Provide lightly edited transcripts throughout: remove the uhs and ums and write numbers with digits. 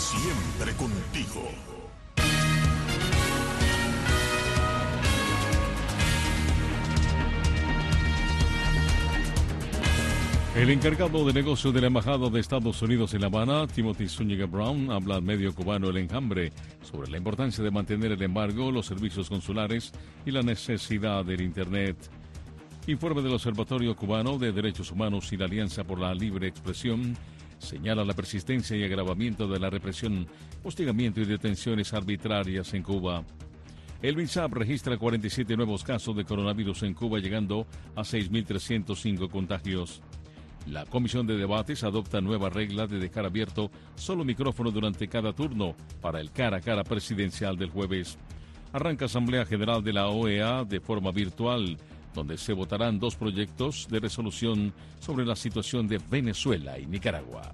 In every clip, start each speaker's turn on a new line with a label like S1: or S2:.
S1: Siempre contigo.
S2: El encargado de negocios de la Embajada de Estados Unidos en La Habana, Timothy Zúñiga Brown, habla al medio cubano El Enjambre sobre la importancia de mantener el embargo, los servicios consulares y la necesidad del Internet. Informe del Observatorio Cubano de Derechos Humanos y la Alianza por la Libre Expresión señala la persistencia y agravamiento de la represión, hostigamiento y detenciones arbitrarias en Cuba. El MINSAP registra 47 nuevos casos de coronavirus en Cuba, llegando a 6.305 contagios. La Comisión de Debates adopta nueva regla de dejar abierto solo micrófono durante cada turno para el cara a cara presidencial del jueves. Arranca Asamblea General de la OEA de forma virtual, donde se votarán 2 proyectos de resolución sobre la situación de Venezuela y Nicaragua.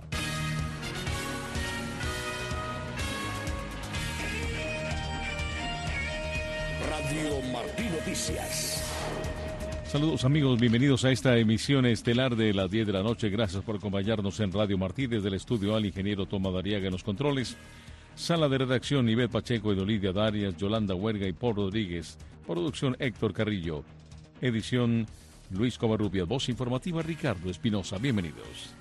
S1: Radio Martí Noticias.
S2: Saludos amigos, bienvenidos a esta emisión estelar de las 10 de la noche. Gracias por acompañarnos en Radio Martí. Desde el estudio al ingeniero Tomás Dariaga en los controles. Sala de redacción, Ivette Pacheco, Edolidia Darias, Yolanda Huerga y Paul Rodríguez. Producción, Héctor Carrillo. Edición, Luis Covarrubias. Voz informativa, Ricardo Espinosa. Bienvenidos.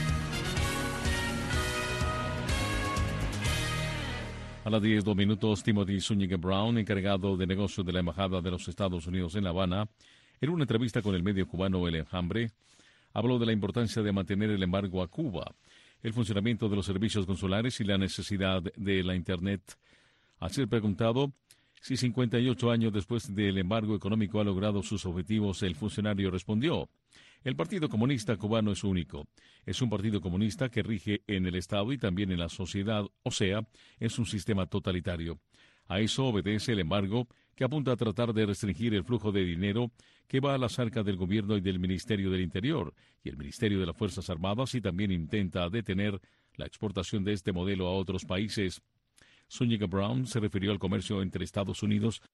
S2: A las 10:02, Timothy Zúñiga Brown, encargado de negocios de la Embajada de los Estados Unidos en La Habana, en una entrevista con el medio cubano El Enjambre, habló de la importancia de mantener el embargo a Cuba, el funcionamiento de los servicios consulares y la necesidad de la Internet. Al ser preguntado si 58 años después del embargo económico ha logrado sus objetivos, el funcionario respondió: el Partido Comunista Cubano es único. Es un partido comunista que rige en el Estado y también en la sociedad, o sea, es un sistema totalitario. A eso obedece el embargo, que apunta a tratar de restringir el flujo de dinero que va a las arcas del gobierno y del Ministerio del Interior y el Ministerio de las Fuerzas Armadas, y también intenta detener la exportación de este modelo a otros países. Zúñiga Brown se refirió al comercio entre Estados Unidos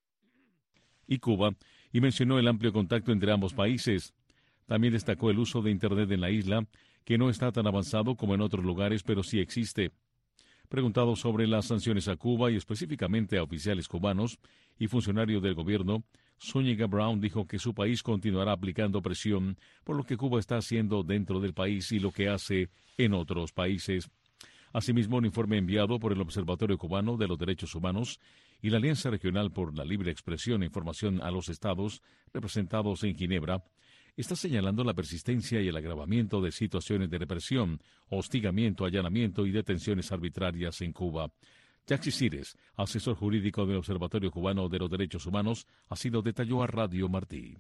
S2: y Cuba y mencionó el amplio contacto entre ambos países. También destacó el uso de Internet en la isla, que no está tan avanzado como en otros lugares, pero sí existe. Preguntado sobre las sanciones a Cuba y específicamente a oficiales cubanos y funcionarios del gobierno, Zúñiga Brown dijo que su país continuará aplicando presión por lo que Cuba está haciendo dentro del país y lo que hace en otros países. Asimismo, un informe enviado por el Observatorio Cubano de los Derechos Humanos y la Alianza Regional por la Libre Expresión e Información a los Estados, representados en Ginebra, está señalando la persistencia y el agravamiento de situaciones de represión, hostigamiento, allanamiento y detenciones arbitrarias en Cuba. Jaxi Cires, asesor jurídico del Observatorio Cubano de los Derechos Humanos, así lo detalló a Radio Martí.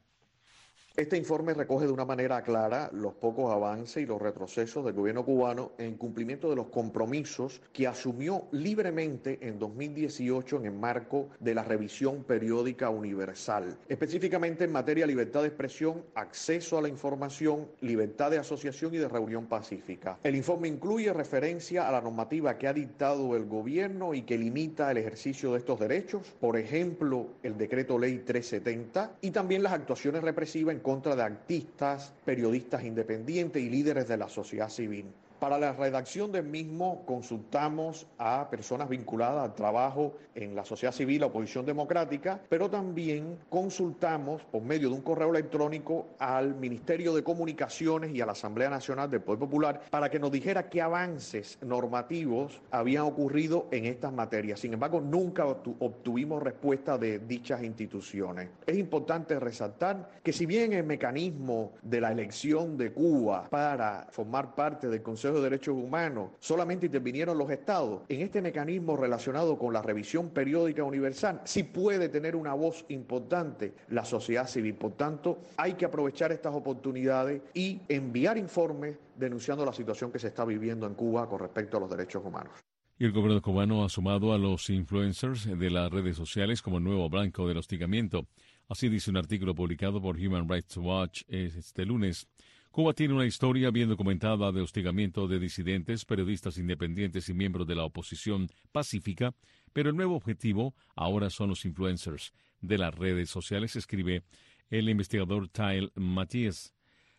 S3: Este informe recoge de una manera clara los pocos avances y los retrocesos del gobierno cubano en cumplimiento de los compromisos que asumió libremente en 2018 en el marco de la revisión periódica universal, específicamente en materia de libertad de expresión, acceso a la información, libertad de asociación y de reunión pacífica. El informe incluye referencia a la normativa que ha dictado el gobierno y que limita el ejercicio de estos derechos, por ejemplo, el Decreto Ley 370, y también las actuaciones represivas en contra de artistas, periodistas independientes y líderes de la sociedad civil. Para la redacción del mismo consultamos a personas vinculadas al trabajo en la sociedad civil, la oposición democrática, pero también consultamos por medio de un correo electrónico al Ministerio de Comunicaciones y a la Asamblea Nacional del Poder Popular para que nos dijera qué avances normativos habían ocurrido en estas materias. Sin embargo, nunca obtuvimos respuesta de dichas instituciones. Es importante resaltar que si bien el mecanismo de la elección de Cuba para formar parte del Consejo de Derechos Humanos solamente intervinieron los estados, en este mecanismo relacionado con la revisión periódica universal sí puede tener una voz importante la sociedad civil. Por tanto, hay que aprovechar estas oportunidades y enviar informes denunciando la situación que se está viviendo en Cuba con respecto a los derechos humanos.
S2: Y el gobierno cubano ha sumado a los influencers de las redes sociales como nuevo blanco del hostigamiento. Así dice un artículo publicado por Human Rights Watch este lunes. Cuba tiene una historia bien documentada de hostigamiento de disidentes, periodistas independientes y miembros de la oposición pacífica, pero el nuevo objetivo ahora son los influencers de las redes sociales, escribe el investigador Tyle Matías.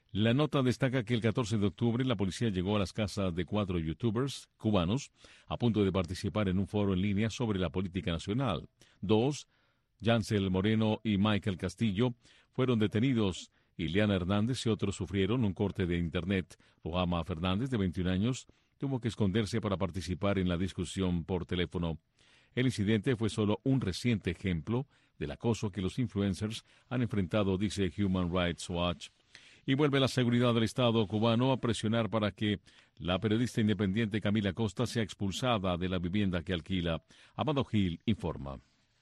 S2: La nota destaca que el 14 de octubre la policía llegó a las casas de 4 youtubers cubanos a punto de participar en un foro en línea sobre la política nacional. 2, Yancel Moreno y Michael Castillo, fueron detenidos. Ileana Hernández y otros sufrieron un corte de internet. Ruhama Fernández, de 21 años, tuvo que esconderse para participar en la discusión por teléfono. El incidente fue solo un reciente ejemplo del acoso que los influencers han enfrentado, dice Human Rights Watch. Y vuelve la seguridad del Estado cubano a presionar para que la periodista independiente Camila Costa sea expulsada de la vivienda que alquila. Amado Gil informa.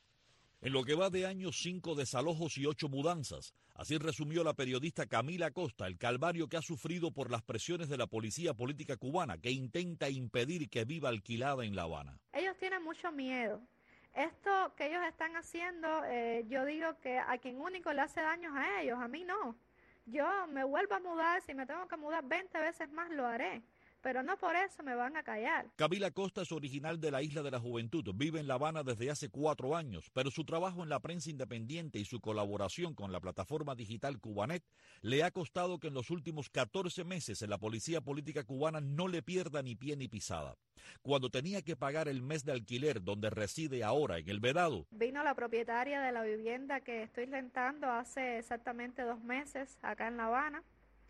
S4: En lo que va de año, 5 desalojos y 8 mudanzas. Así resumió la periodista Camila Costa el calvario que ha sufrido por las presiones de la policía política cubana, que intenta impedir que viva alquilada en La Habana.
S5: Ellos tienen mucho miedo. Esto que ellos están haciendo, yo digo que a quien único le hace daño a ellos, a mí no. Yo me vuelvo a mudar, si me tengo que mudar 20 veces más lo haré, pero no por eso me van a callar.
S4: Camila Costa es original de la Isla de la Juventud, vive en La Habana desde hace 4 años, pero su trabajo en la prensa independiente y su colaboración con la plataforma digital Cubanet le ha costado que en los últimos 14 meses en la policía política cubana no le pierda ni pie ni pisada. Cuando tenía que pagar el mes de alquiler donde reside ahora, en El Vedado.
S5: Vino la propietaria de la vivienda que estoy rentando hace exactamente 2 meses acá en La Habana,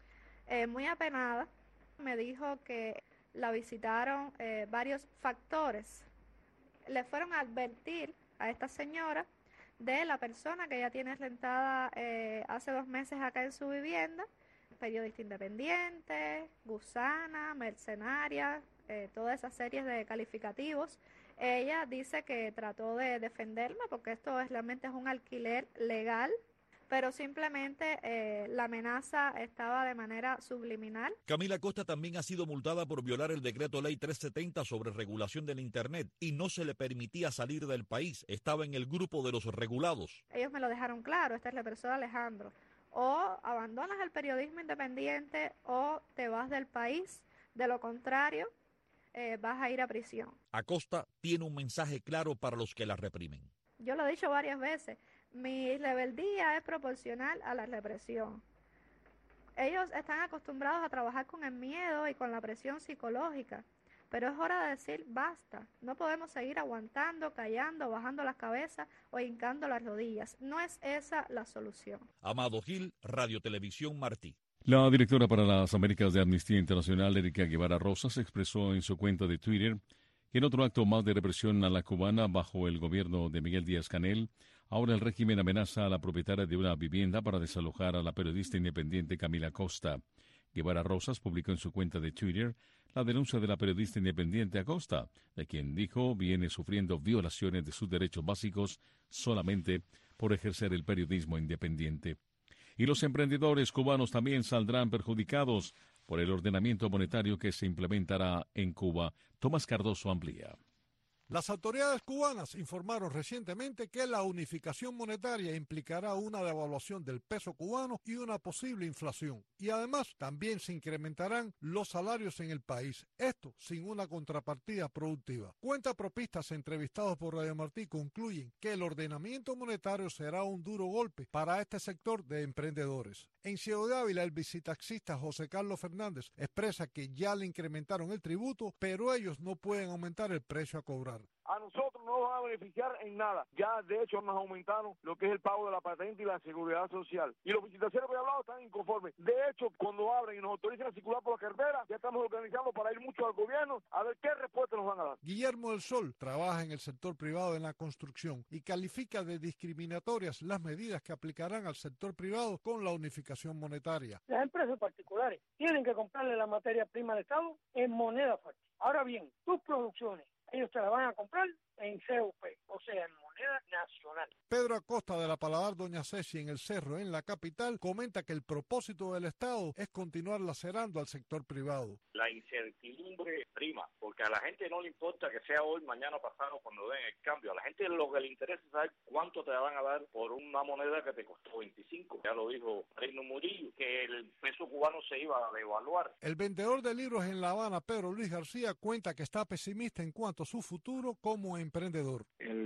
S5: muy apenada. Me dijo que la visitaron varios factores. Le fueron a advertir a esta señora de la persona que ella tiene rentada hace 2 meses acá en su vivienda, periodista independiente, gusana, mercenaria, toda esa serie de calificativos. Ella dice que trató de defenderme porque esto realmente es un alquiler legal, pero simplemente la amenaza estaba de manera subliminal.
S4: Camila Costa también ha sido multada por violar el decreto ley 370 sobre regulación del Internet y no se le permitía salir del país. Estaba en el grupo de los regulados.
S5: Ellos me lo dejaron claro, este es el profesor Alejandro. O abandonas el periodismo independiente o te vas del país, de lo contrario vas a ir a prisión.
S4: Acosta tiene un mensaje claro para los que la reprimen.
S5: Yo lo he dicho varias veces. Mi rebeldía es proporcional a la represión. Ellos están acostumbrados a trabajar con el miedo y con la presión psicológica, pero es hora de decir basta. No podemos seguir aguantando, callando, bajando las cabezas o hincando las rodillas. No es esa la solución.
S4: Amado Gil, Radio Televisión Martí.
S2: La directora para las Américas de Amnistía Internacional, Erika Guevara Rosas, expresó en su cuenta de Twitter que en otro acto más de represión a la cubana bajo el gobierno de Miguel Díaz-Canel, ahora el régimen amenaza a la propietaria de una vivienda para desalojar a la periodista independiente Camila Costa. Guevara Rosas publicó en su cuenta de Twitter la denuncia de la periodista independiente Acosta, de quien dijo viene sufriendo violaciones de sus derechos básicos solamente por ejercer el periodismo independiente. Y los emprendedores cubanos también saldrán perjudicados por el ordenamiento monetario que se implementará en Cuba. Tomás Cardoso amplía.
S6: Las autoridades cubanas informaron recientemente que la unificación monetaria implicará una devaluación del peso cubano y una posible inflación. Y además también se incrementarán los salarios en el país, esto sin una contrapartida productiva. Cuentapropistas entrevistados por Radio Martí concluyen que el ordenamiento monetario será un duro golpe para este sector de emprendedores. En Ciego de Ávila, el bicitaxista José Carlos Fernández expresa que ya le incrementaron el tributo, pero ellos no pueden aumentar el precio a cobrar.
S7: A nosotros no nos va a beneficiar en nada. Ya, de hecho, nos aumentaron lo que es el pago de la patente y la seguridad social. Y los visitaciones que he hablado están inconformes. De hecho, cuando abren y nos autorizan a circular por la carretera, ya estamos organizando para ir mucho al gobierno a ver qué respuesta nos van a dar.
S6: Guillermo del Sol trabaja en el sector privado en la construcción y califica de discriminatorias las medidas que aplicarán al sector privado con la unificación monetaria.
S8: Las empresas particulares tienen que comprarle la materia prima al Estado en moneda fuerte. Ahora bien, tus producciones, ellos te la van a comprar en CUP, o sea, en moneda nacional.
S6: Pedro Acosta de la Paladar Doña Ceci en El Cerro, en la capital, comenta que el propósito del Estado es continuar lacerando al sector privado.
S9: La incertidumbre prima, porque a la gente no le importa que sea hoy, mañana, pasado, cuando den el cambio. A la gente lo que le interesa es saber cuánto te van a dar por una moneda que te costó 25. Ya lo dijo Reino Murillo, que el peso cubano se iba a devaluar.
S6: El vendedor de libros en La Habana, Pedro Luis García, cuenta que está pesimista en cuanto a su futuro como emprendedor.
S10: El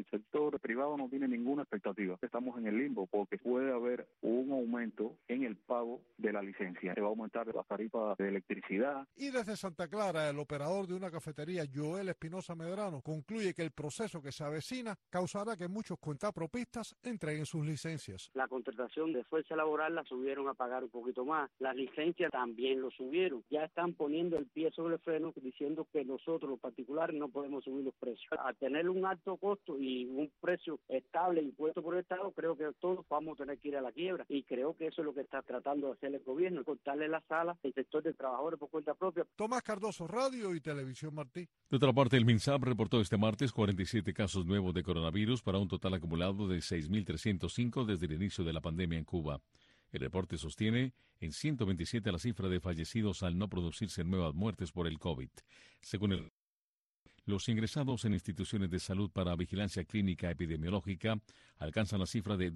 S10: el sector privado no tiene ninguna expectativa. Estamos en el limbo porque puede haber un aumento en el pago de la licencia. Se va a aumentar la tarifa de electricidad.
S6: Y desde Santa Clara, el operador de una cafetería, Joel Espinosa Medrano, concluye que el proceso que se avecina causará que muchos cuentapropistas entreguen sus licencias.
S11: La contratación de fuerza laboral la subieron a pagar un poquito más. Las licencias también lo subieron. Ya están poniendo el pie sobre el freno diciendo que nosotros, los particulares, no podemos subir los precios. Al tener un alto costo y un precio estable impuesto por el Estado, creo que todos vamos a tener que ir a la quiebra. Y creo que eso es lo que está tratando de hacer el gobierno, cortarle las alas al sector de trabajadores por cuenta propia.
S6: Tomás Cardoso, Radio y Televisión Martí.
S2: De otra parte, el MINSAP reportó este martes 47 casos nuevos de coronavirus para un total acumulado de 6.305 desde el inicio de la pandemia en Cuba. El reporte sostiene en 127 la cifra de fallecidos al no producirse nuevas muertes por el COVID. Según los ingresados en instituciones de salud para vigilancia clínica epidemiológica alcanzan la cifra de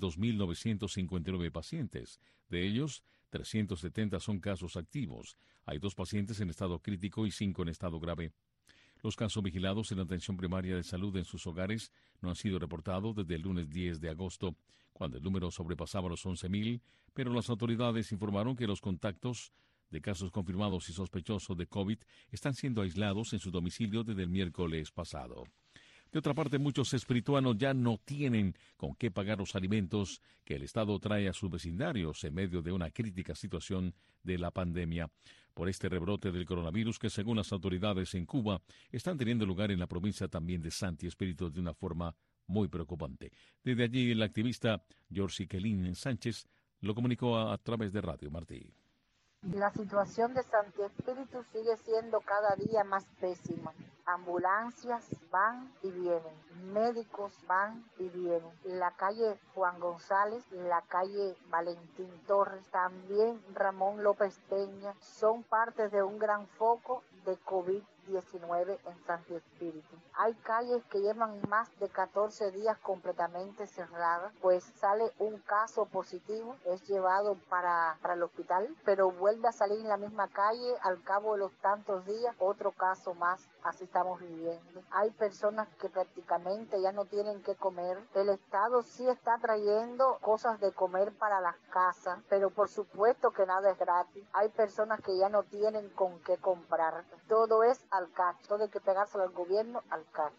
S2: 2.959 pacientes. De ellos, 370 son casos activos. Hay 2 pacientes en estado crítico y 5 en estado grave. Los casos vigilados en la atención primaria de salud en sus hogares no han sido reportados desde el lunes 10 de agosto, cuando el número sobrepasaba los 11.000, pero las autoridades informaron que los contactos de casos confirmados y sospechosos de COVID están siendo aislados en su domicilio desde el miércoles pasado. De otra parte, muchos espirituanos ya no tienen con qué pagar los alimentos que el Estado trae a sus vecindarios en medio de una crítica situación de la pandemia por este rebrote del coronavirus que, según las autoridades en Cuba, están teniendo lugar en la provincia también de Santi Espíritu de una forma muy preocupante. Desde allí, el activista Yorsi Kelín Sánchez lo comunicó a través de Radio Martí.
S12: La situación de Santi Espíritu sigue siendo cada día más pésima. Ambulancias van y vienen, médicos van y vienen. La calle Juan González, la calle Valentín Torres, también Ramón López Peña, son parte de un gran foco de COVID-19 en Santi Espíritu. Hay calles que llevan más de 14 días completamente cerradas, pues sale un caso positivo, es llevado para el hospital, pero vuelve a salir en la misma calle al cabo de los tantos días, otro caso más. Así estamos viviendo. Hay personas que prácticamente ya no tienen que comer. El Estado sí está trayendo cosas de comer para las casas, pero por supuesto que nada es gratis. Hay personas que ya no tienen con qué comprar. Todo es al cacho. Todo hay que pegárselo al gobierno al cacho.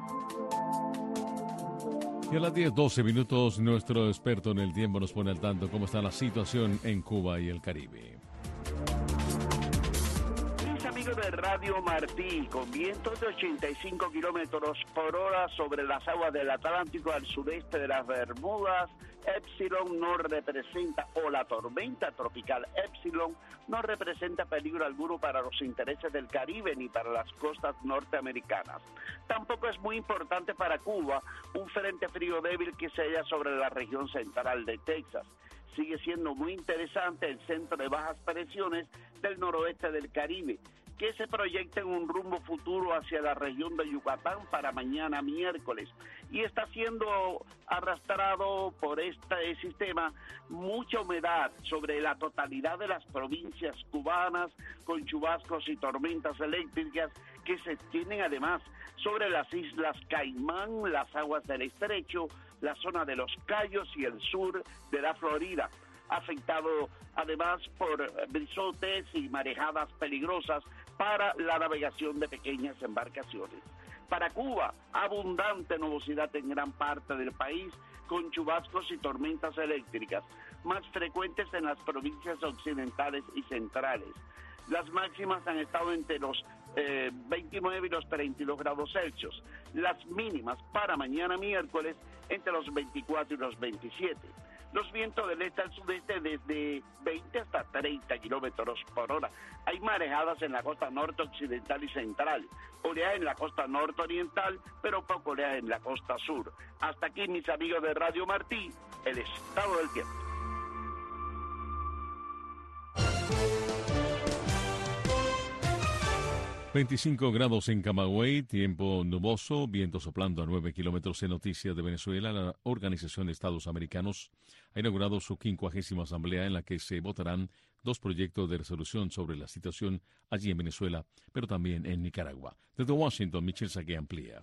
S2: Y a las 10:12 minutos, nuestro experto en el tiempo nos pone al tanto cómo está la situación en Cuba y el Caribe.
S13: Amigos de Radio Martí, con vientos de 85 kilómetros por hora sobre las aguas del Atlántico al sudeste de las Bermudas, Epsilon no representa, o la tormenta tropical Epsilon no representa peligro alguno para los intereses del Caribe ni para las costas norteamericanas. Tampoco es muy importante para Cuba un frente frío débil que se halla sobre la región central de Texas. Sigue siendo muy interesante el centro de bajas presiones del noroeste del Caribe, que se proyecta en un rumbo futuro hacia la región de Yucatán para mañana miércoles, y está siendo arrastrado por este sistema mucha humedad sobre la totalidad de las provincias cubanas, con chubascos y tormentas eléctricas que se extienden además sobre las islas Caimán, las aguas del Estrecho, la zona de los Cayos y el sur de la Florida, afectado además por brisotes y marejadas peligrosas para la navegación de pequeñas embarcaciones. Para Cuba, abundante nubosidad en gran parte del país, con chubascos y tormentas eléctricas, más frecuentes en las provincias occidentales y centrales. Las máximas han estado entre los 29 y los 32 grados Celsius. Las mínimas para mañana miércoles entre los 24 y los 27. Los vientos del este al sudeste desde 20 hasta 30 kilómetros por hora. Hay marejadas en la costa norte occidental y central, oleaje en la costa norte oriental, pero poco oleaje en la costa sur. Hasta aquí, mis amigos de Radio Martí, el estado del tiempo.
S2: ...25 grados en Camagüey, tiempo nuboso, viento soplando a 9 kilómetros. En Noticias de Venezuela, la Organización de Estados Americanos ha inaugurado su 50ª asamblea en la que se votarán 2 proyectos de resolución sobre la situación allí en Venezuela, pero también en Nicaragua. Desde Washington, Michelle Sagué amplía.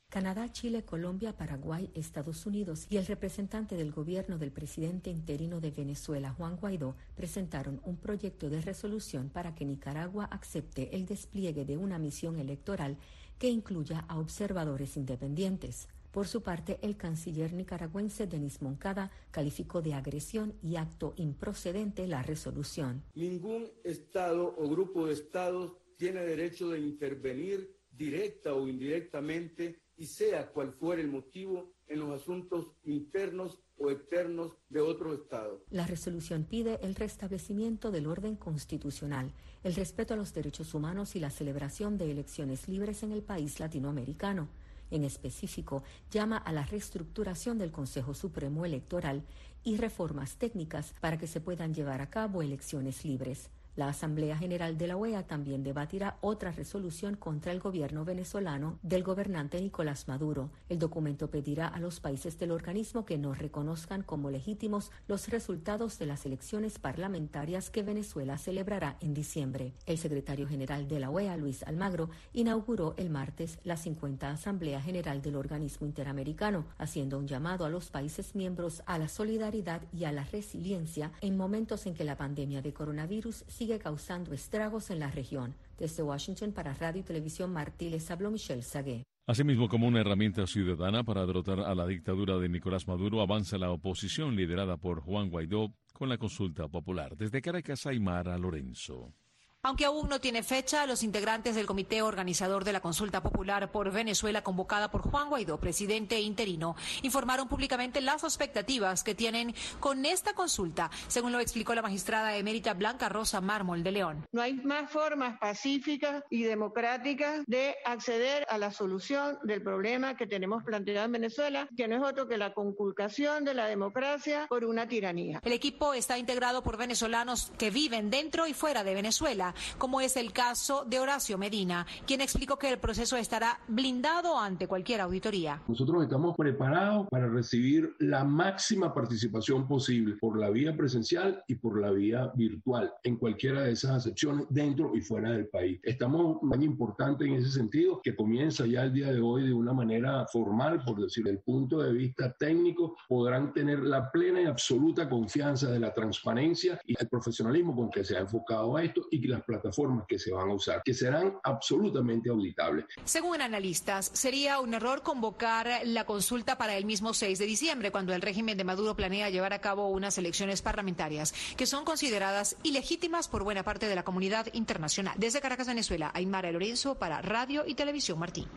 S14: Canadá, Chile, Colombia, Paraguay, Estados Unidos y el representante del gobierno del presidente interino de Venezuela, Juan Guaidó, presentaron un proyecto de resolución para que Nicaragua acepte el despliegue de una misión electoral que incluya a observadores independientes. Por su parte, el canciller nicaragüense Denis Moncada calificó de agresión y acto improcedente la resolución.
S15: Ningún Estado o grupo de Estados tiene derecho de intervenir directa o indirectamente, y sea cual fuera el motivo, en los asuntos internos o externos de otro Estado.
S14: La resolución pide el restablecimiento del orden constitucional, el respeto a los derechos humanos y la celebración de elecciones libres en el país latinoamericano. En específico, llama a la reestructuración del Consejo Supremo Electoral y reformas técnicas para que se puedan llevar a cabo elecciones libres. La Asamblea General de la OEA también debatirá otra resolución contra el gobierno venezolano del gobernante Nicolás Maduro. El documento pedirá a los países del organismo que no reconozcan como legítimos los resultados de las elecciones parlamentarias que Venezuela celebrará en diciembre. El secretario general de la OEA, Luis Almagro, inauguró el martes la 50ª Asamblea General del organismo interamericano, haciendo un llamado a los países miembros a la solidaridad y a la resiliencia en momentos en que la pandemia de coronavirus sigue causando estragos en la región. Desde Washington para Radio y Televisión Martí les habló Michelle Sagué.
S2: Asimismo, como una herramienta ciudadana para derrotar a la dictadura de Nicolás Maduro, avanza la oposición liderada por Juan Guaidó con la consulta popular. Desde Caracas, Aymara Lorenzo.
S16: Aunque aún no tiene fecha, los integrantes del comité organizador de la consulta popular por Venezuela convocada por Juan Guaidó, presidente interino, informaron públicamente las expectativas que tienen con esta consulta, según lo explicó la magistrada emérita Blanca Rosa Mármol de León.
S17: No hay más formas pacíficas y democráticas de acceder a la solución del problema que tenemos planteado en Venezuela, que no es otro que la conculcación de la democracia por una tiranía.
S16: El equipo está integrado por venezolanos que viven dentro y fuera de Venezuela, como es el caso de Horacio Medina, quien explicó que el proceso estará blindado ante cualquier auditoría.
S18: Nosotros estamos preparados para recibir la máxima participación posible por la vía presencial y por la vía virtual en cualquiera de esas acepciones dentro y fuera del país. Estamos muy importante en ese sentido, que comienza ya el día de hoy de una manera formal, por decir, desde el punto de vista técnico, podrán tener la plena y absoluta confianza de la transparencia y el profesionalismo con que se ha enfocado a esto y que las plataformas que se van a usar, que serán absolutamente auditables.
S16: Según analistas, sería un error convocar la consulta para el mismo 6 de diciembre, cuando el régimen de Maduro planea llevar a cabo unas elecciones parlamentarias que son consideradas ilegítimas por buena parte de la comunidad internacional. Desde Caracas, Venezuela, Aymara Lorenzo para Radio y Televisión Martí.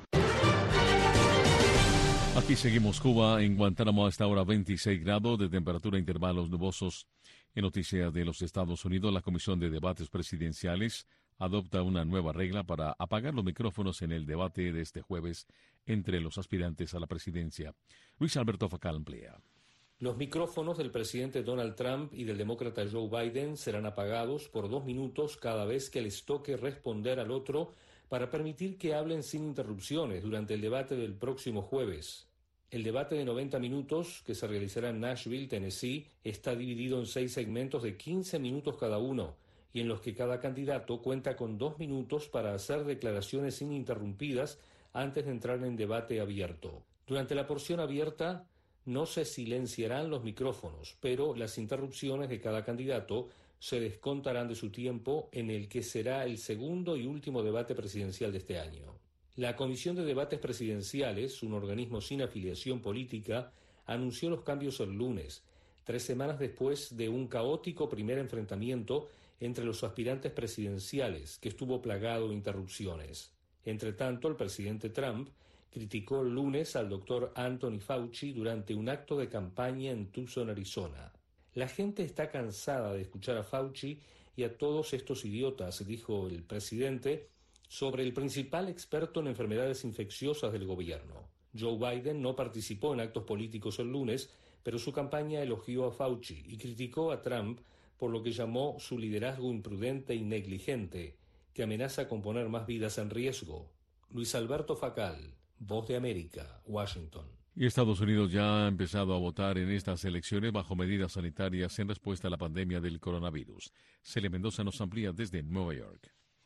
S2: Aquí seguimos. Cuba, en Guantánamo a esta hora 26 grados de temperatura, intervalos nubosos. En noticias de los Estados Unidos, la Comisión de Debates Presidenciales adopta una nueva regla para apagar los micrófonos en el debate de este jueves entre los aspirantes a la presidencia. Luis Alberto Facal amplía.
S19: Los micrófonos del presidente Donald Trump y del demócrata Joe Biden serán apagados por 2 minutos cada vez que les toque responder al otro para permitir que hablen sin interrupciones durante el debate del próximo jueves. El debate de 90 minutos, que se realizará en Nashville, Tennessee, está dividido en 6 segmentos de 15 minutos cada uno, y en los que cada candidato cuenta con 2 minutos para hacer declaraciones ininterrumpidas antes de entrar en debate abierto. Durante la porción abierta no se silenciarán los micrófonos, pero las interrupciones de cada candidato se descontarán de su tiempo en el que será el segundo y último debate presidencial de este año. La Comisión de Debates Presidenciales, un organismo sin afiliación política, anunció los cambios el lunes, 3 semanas después de un caótico primer enfrentamiento entre los aspirantes presidenciales, que estuvo plagado de interrupciones. Entretanto, el presidente Trump criticó el lunes al doctor Anthony Fauci durante un acto de campaña en Tucson, Arizona. La gente está cansada de escuchar a Fauci y a todos estos idiotas, dijo el presidente, sobre el principal experto en enfermedades infecciosas del gobierno. Joe Biden no participó en actos políticos el lunes, pero su campaña elogió a Fauci y criticó a Trump por lo que llamó su liderazgo imprudente y negligente, que amenaza con poner más vidas en riesgo. Luis Alberto Facal, Voz de América, Washington.
S2: Y Estados Unidos ya ha empezado a votar en estas elecciones bajo medidas sanitarias en respuesta a la pandemia del coronavirus. Celia Mendoza nos amplía desde Nueva York.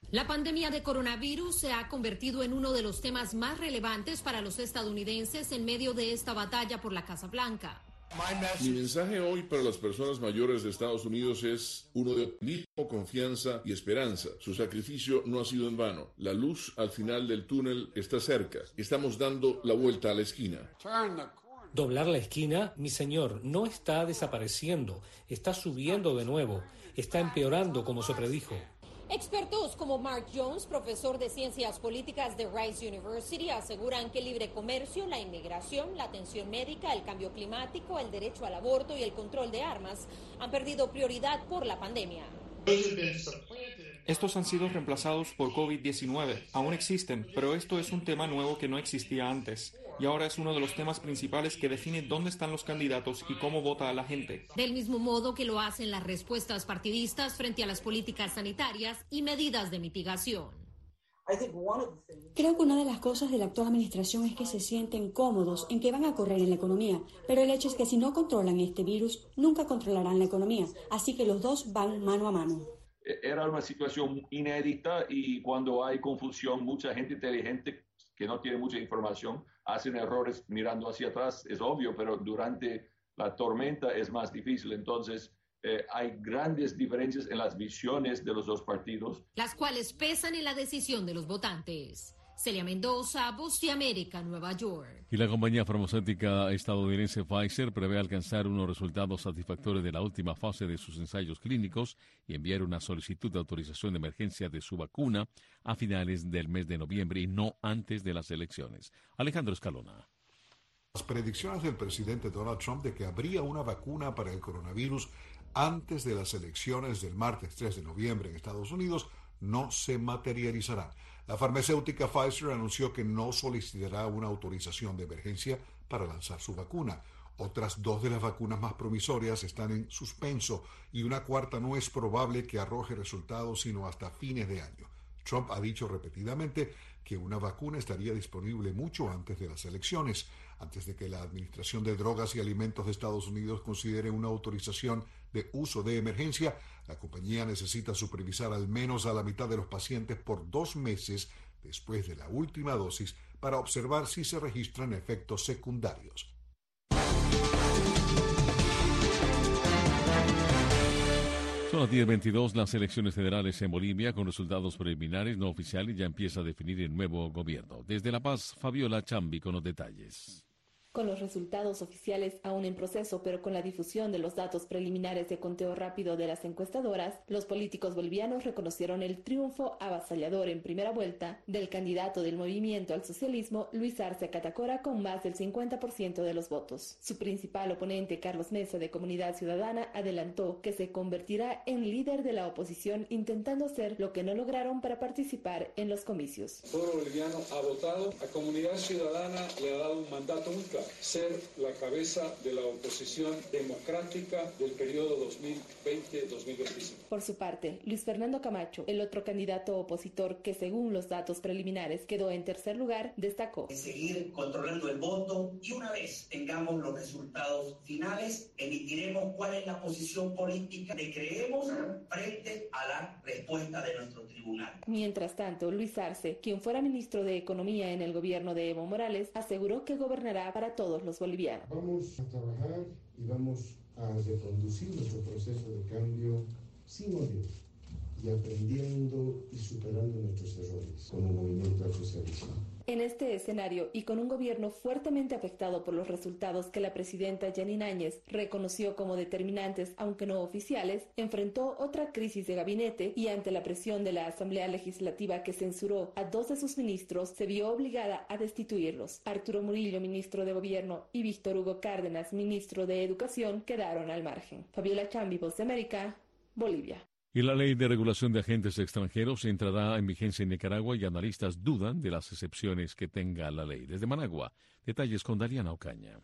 S20: La pandemia de coronavirus se ha convertido en uno de los temas más relevantes para los estadounidenses en medio de esta batalla por la Casa Blanca.
S21: Mi mensaje hoy para las personas mayores de Estados Unidos es uno de optimismo, confianza y esperanza. Su sacrificio no ha sido en vano. La luz al final del túnel está cerca. Estamos dando la vuelta a la esquina.
S19: Doblar la esquina, mi señor, no está desapareciendo, está subiendo de nuevo, está empeorando como se predijo.
S20: Expertos como Mark Jones, profesor de Ciencias Políticas de Rice University, aseguran que el libre comercio, la inmigración, la atención médica, el cambio climático, el derecho al aborto y el control de armas han perdido prioridad por la pandemia.
S22: Estos han sido reemplazados por COVID-19. Aún existen, pero esto es un tema nuevo que no existía antes. Y ahora es uno de los temas principales que define dónde están los candidatos y cómo vota la gente.
S20: Del mismo modo que lo hacen las respuestas partidistas frente a las políticas sanitarias y medidas de mitigación.
S23: Creo que una de las cosas de la actual administración es que se sienten cómodos en que van a correr en la economía, pero el hecho es que si no controlan este virus, nunca controlarán la economía. Así que los dos van mano a mano.
S24: Era una situación inédita y cuando hay confusión, mucha gente inteligente que no tiene mucha información hacen errores mirando hacia atrás, es obvio, pero durante la tormenta es más difícil. Entonces, hay grandes diferencias en las visiones de los dos partidos,
S20: las cuales pesan en la decisión de los votantes. Celia Mendoza, Voz de América, Nueva York.
S2: Y la compañía farmacéutica estadounidense Pfizer prevé alcanzar unos resultados satisfactorios de la última fase de sus ensayos clínicos y enviar una solicitud de autorización de emergencia de su vacuna a finales del mes de noviembre y no antes de las elecciones. Alejandro Escalona.
S25: Las predicciones del presidente Donald Trump de que habría una vacuna para el coronavirus antes de las elecciones del martes 3 de noviembre en Estados Unidos no se materializarán. La farmacéutica Pfizer anunció que no solicitará una autorización de emergencia para lanzar su vacuna. Otras dos de las vacunas más promisorias están en suspenso y una cuarta no es probable que arroje resultados sino hasta fines de año. Trump ha dicho repetidamente que una vacuna estaría disponible mucho antes de las elecciones, antes de que la Administración de Drogas y Alimentos de Estados Unidos considere una autorización de uso de emergencia. La compañía necesita supervisar al menos a la mitad de los pacientes por 2 meses después de la última dosis para observar si se registran efectos secundarios.
S2: Son las 10:22, las elecciones federales en Bolivia con resultados preliminares no oficiales ya empieza a definir el nuevo gobierno. Desde La Paz, Fabiola Chambi con los detalles.
S26: Con los resultados oficiales aún en proceso, pero con la difusión de los datos preliminares de conteo rápido de las encuestadoras, los políticos bolivianos reconocieron el triunfo avasallador en primera vuelta del candidato del Movimiento al Socialismo, Luis Arce Catacora, con más del 50% de los votos. Su principal oponente, Carlos Mesa, de Comunidad Ciudadana, adelantó que se convertirá en líder de la oposición, intentando hacer lo que no lograron para participar en los comicios.
S27: El pueblo boliviano ha votado, a Comunidad Ciudadana le ha dado un mandato muy claro: ser la cabeza de la oposición democrática del periodo 2020-2025.
S26: Por su parte, Luis Fernando Camacho, el otro candidato opositor que según los datos preliminares quedó en tercer lugar, destacó:
S28: seguir controlando el voto y una vez tengamos los resultados finales, emitiremos cuál es la posición política que creemos frente a la respuesta de nuestro tribunal.
S26: Mientras tanto, Luis Arce, quien fuera ministro de Economía en el gobierno de Evo Morales, aseguró que gobernará para todos los bolivianos.
S29: Vamos a trabajar y vamos a reconducir nuestro proceso de cambio sin odio y aprendiendo y superando nuestros errores como movimiento al socialismo.
S26: En este escenario y con un gobierno fuertemente afectado por los resultados que la presidenta Yanine Áñez reconoció como determinantes, aunque no oficiales, enfrentó otra crisis de gabinete y ante la presión de la Asamblea Legislativa que censuró a 2 de sus ministros, se vio obligada a destituirlos. Arturo Murillo, ministro de Gobierno, y Víctor Hugo Cárdenas, ministro de Educación, quedaron al margen. Fabiola Chambi, Voz de América, Bolivia.
S2: Y la ley de regulación de agentes extranjeros entrará en vigencia en Nicaragua y analistas dudan de las excepciones que tenga la ley. Desde Managua, detalles con Daliana Ocaña.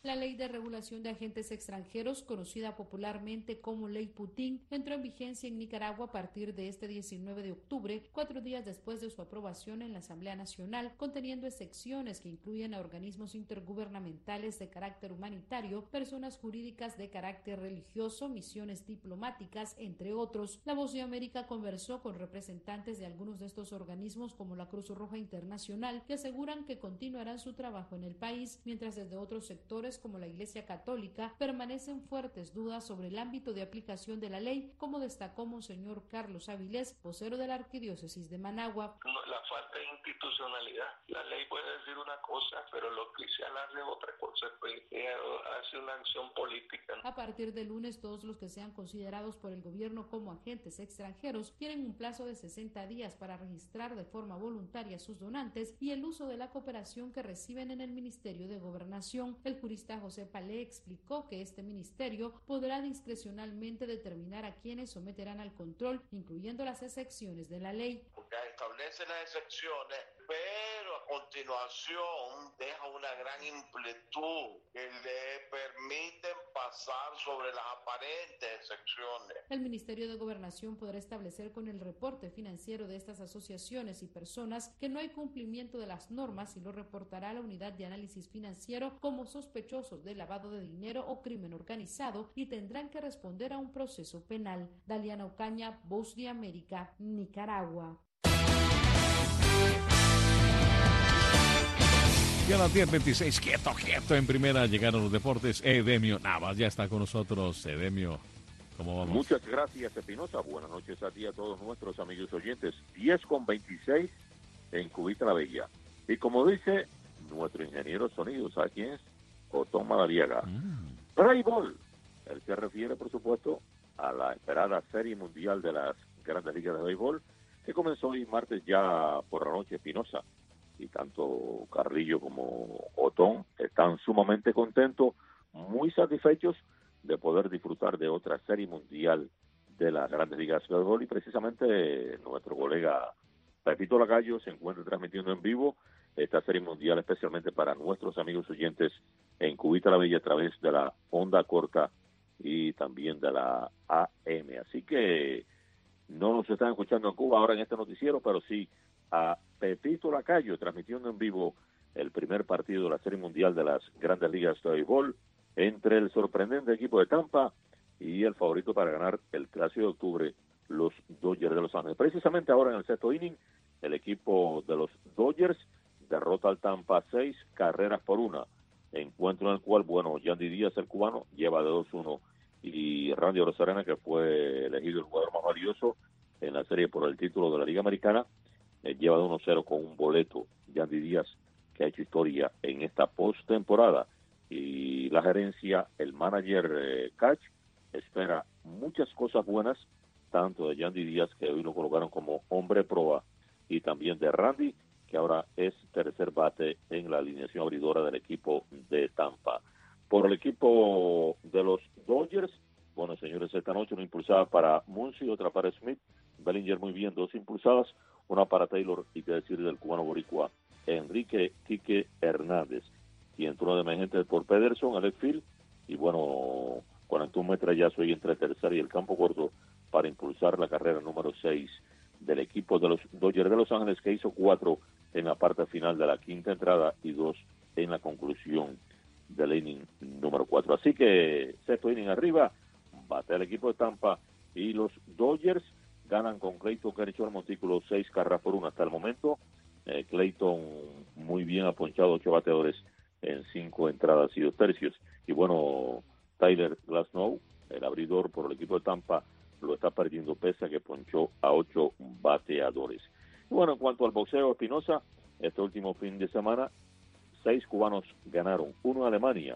S1: La Ley de Regulación de Agentes Extranjeros, conocida popularmente como Ley Putin, entró en vigencia en Nicaragua a partir de este 19 de octubre, 4 días después de su aprobación en la Asamblea Nacional, conteniendo excepciones que incluyen a organismos intergubernamentales de carácter humanitario, personas jurídicas de carácter religioso, misiones diplomáticas, entre otros. La Voz de América conversó con representantes de algunos de estos organismos como la Cruz Roja Internacional, que aseguran que continuarán su trabajo en el país, mientras desde otros sectores como la Iglesia Católica permanecen fuertes dudas sobre el ámbito de aplicación de la ley, como destacó Monseñor Carlos Avilés, vocero de la Arquidiócesis de Managua.
S3: La falta de institucionalidad. La ley puede decir una cosa, pero lo oficial hace otra cosa, pues hace una acción política.
S1: A partir del lunes, todos los que sean considerados por el gobierno como agentes extranjeros tienen un plazo de 60 días para registrar de forma voluntaria a sus donantes y el uso de la cooperación que reciben en el Ministerio de Gobernación. El jurista José Palé explicó que este ministerio podrá discrecionalmente determinar a quienes someterán al control, incluyendo las excepciones de la ley.
S3: Porque establece las excepciones, pero a continuación deja una gran amplitud que le permiten pasar sobre las aparentes excepciones.
S1: El Ministerio de Gobernación podrá establecer con el reporte financiero de estas asociaciones y personas que no hay cumplimiento de las normas y lo reportará a la Unidad de Análisis Financiero como sospechosos de lavado de dinero o crimen organizado y tendrán que responder a un proceso penal. Daliana Ocaña, Voz de América, Nicaragua.
S2: Y a las 10:26, quieto en primera, llegaron los deportes. Edemio Navas ya está con nosotros. Edemio, ¿cómo vamos?
S4: Muchas gracias, Espinosa. Buenas noches a ti y a todos nuestros amigos oyentes. 10:26 en Cubita la Bella. Y como dice nuestro ingeniero de sonidos, ¿a quién es? Otón Madariaga. Béisbol. Él se refiere, por supuesto, a la esperada Serie Mundial de las Grandes Ligas de Béisbol, que comenzó hoy martes ya por la noche. Espinosa y tanto Carrillo como Otón están sumamente contentos, muy satisfechos de poder disfrutar de otra Serie Mundial de las Grandes Ligas de Béisbol, y precisamente nuestro colega Pepito Lagallo se encuentra transmitiendo en vivo esta Serie Mundial especialmente para nuestros amigos oyentes en Cubita la Bella a través de la onda corta y también de la AM. Así que no nos están escuchando en Cuba ahora en este noticiero, pero sí a Pepito Lagallo transmitiendo en vivo el primer partido de la Serie Mundial de las Grandes Ligas de Béisbol entre el sorprendente equipo de Tampa y el favorito para ganar el Clásico de Octubre, los Dodgers de Los Ángeles. Precisamente ahora en el sexto inning, el equipo de los Dodgers derrota al Tampa 6-1, encuentro en el cual, Yandy Díaz, el cubano, lleva de 2-1, y Randy Arozarena, que fue elegido el jugador más valioso en la serie por el título de la Liga Americana, lleva de 1-0 con un boleto. Yandy Díaz, que ha hecho historia en esta postemporada, y la gerencia, el manager Catch, espera muchas cosas buenas, tanto de Yandy Díaz, que hoy lo colocaron como hombre proa, y también de Randy, que ahora es tercer bate en la alineación abridora del equipo de Tampa. Por el equipo de los Dodgers, señores, esta noche una impulsada para Muncy, otra para Smith, Bellinger muy bien, 2 impulsadas, una para Taylor, y que decir del cubano boricua Enrique Quique Hernández, y en turno de emergente por Pederson, Alex Field, y 41 metrallazo ahí entre tercera y el campo corto para impulsar la carrera número 6 del equipo de los Dodgers de Los Ángeles, que hizo 4 en la parte final de la quinta entrada y 2 en la conclusión del inning número 4. Así que sexto inning arriba, bate el equipo de Tampa, y los Dodgers ganan con Clayton Kershaw al montículo 6-1 hasta el momento. Clayton muy bien ha ponchado 8 bateadores en 5 entradas y 2 tercios. Y Tyler Glasnow, el abridor por el equipo de Tampa, lo está perdiendo pese a que ponchó a 8 bateadores. Y en cuanto al boxeo, Espinosa, este último fin de semana, 6 cubanos ganaron. 1 en Alemania,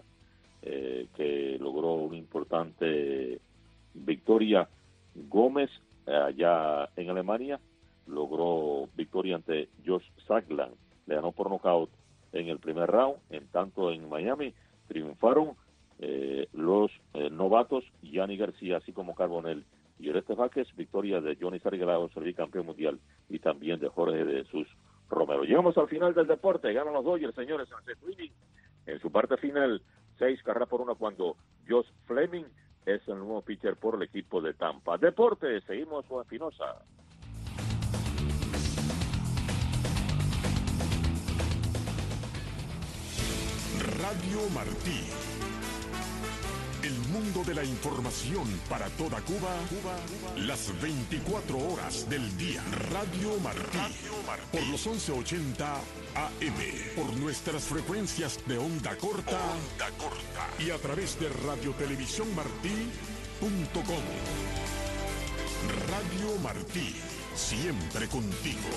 S4: que logró una importante victoria. Gómez, allá en Alemania, logró victoria ante Josh Saglan. Le ganó por nocaut en el primer round. En tanto, en Miami triunfaron los novatos Yanni García, así como Carbonell y Oreste Vázquez. Victoria de Johnny Sarguelao, el campeón mundial, y también de Jorge de Jesús Romero. Llegamos al final del deporte. Ganan los Dodgers, señores, en su parte final 6 carreras por 1 cuando Josh Fleming es el nuevo pitcher por el equipo de Tampa. Deportes, seguimos con Espinosa.
S5: Radio Martí. El mundo de la información para toda Cuba, las 24 horas del día. Radio Martí. Por los 1180 AM. Por nuestras frecuencias de onda corta. Y a través de radiotelevisiónmartí.com. Radio Martí. Siempre contigo.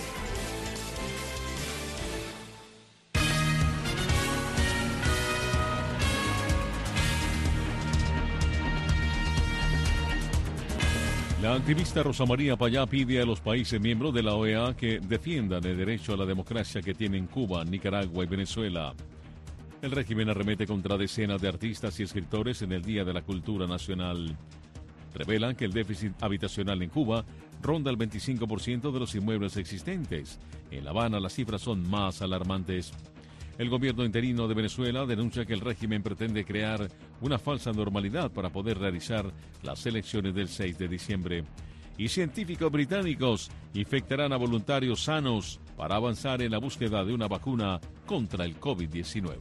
S2: La activista Rosa María Payá pide a los países miembros de la OEA que defiendan el derecho a la democracia que tienen Cuba, Nicaragua y Venezuela. El régimen arremete contra decenas de artistas y escritores en el Día de la Cultura Nacional. Revelan que el déficit habitacional en Cuba ronda el 25% de los inmuebles existentes. En La Habana las cifras son más alarmantes. El gobierno interino de Venezuela denuncia que el régimen pretende crear una falsa normalidad para poder realizar las elecciones del 6 de diciembre. Y científicos británicos infectarán a voluntarios sanos para avanzar en la búsqueda de una vacuna contra el COVID-19.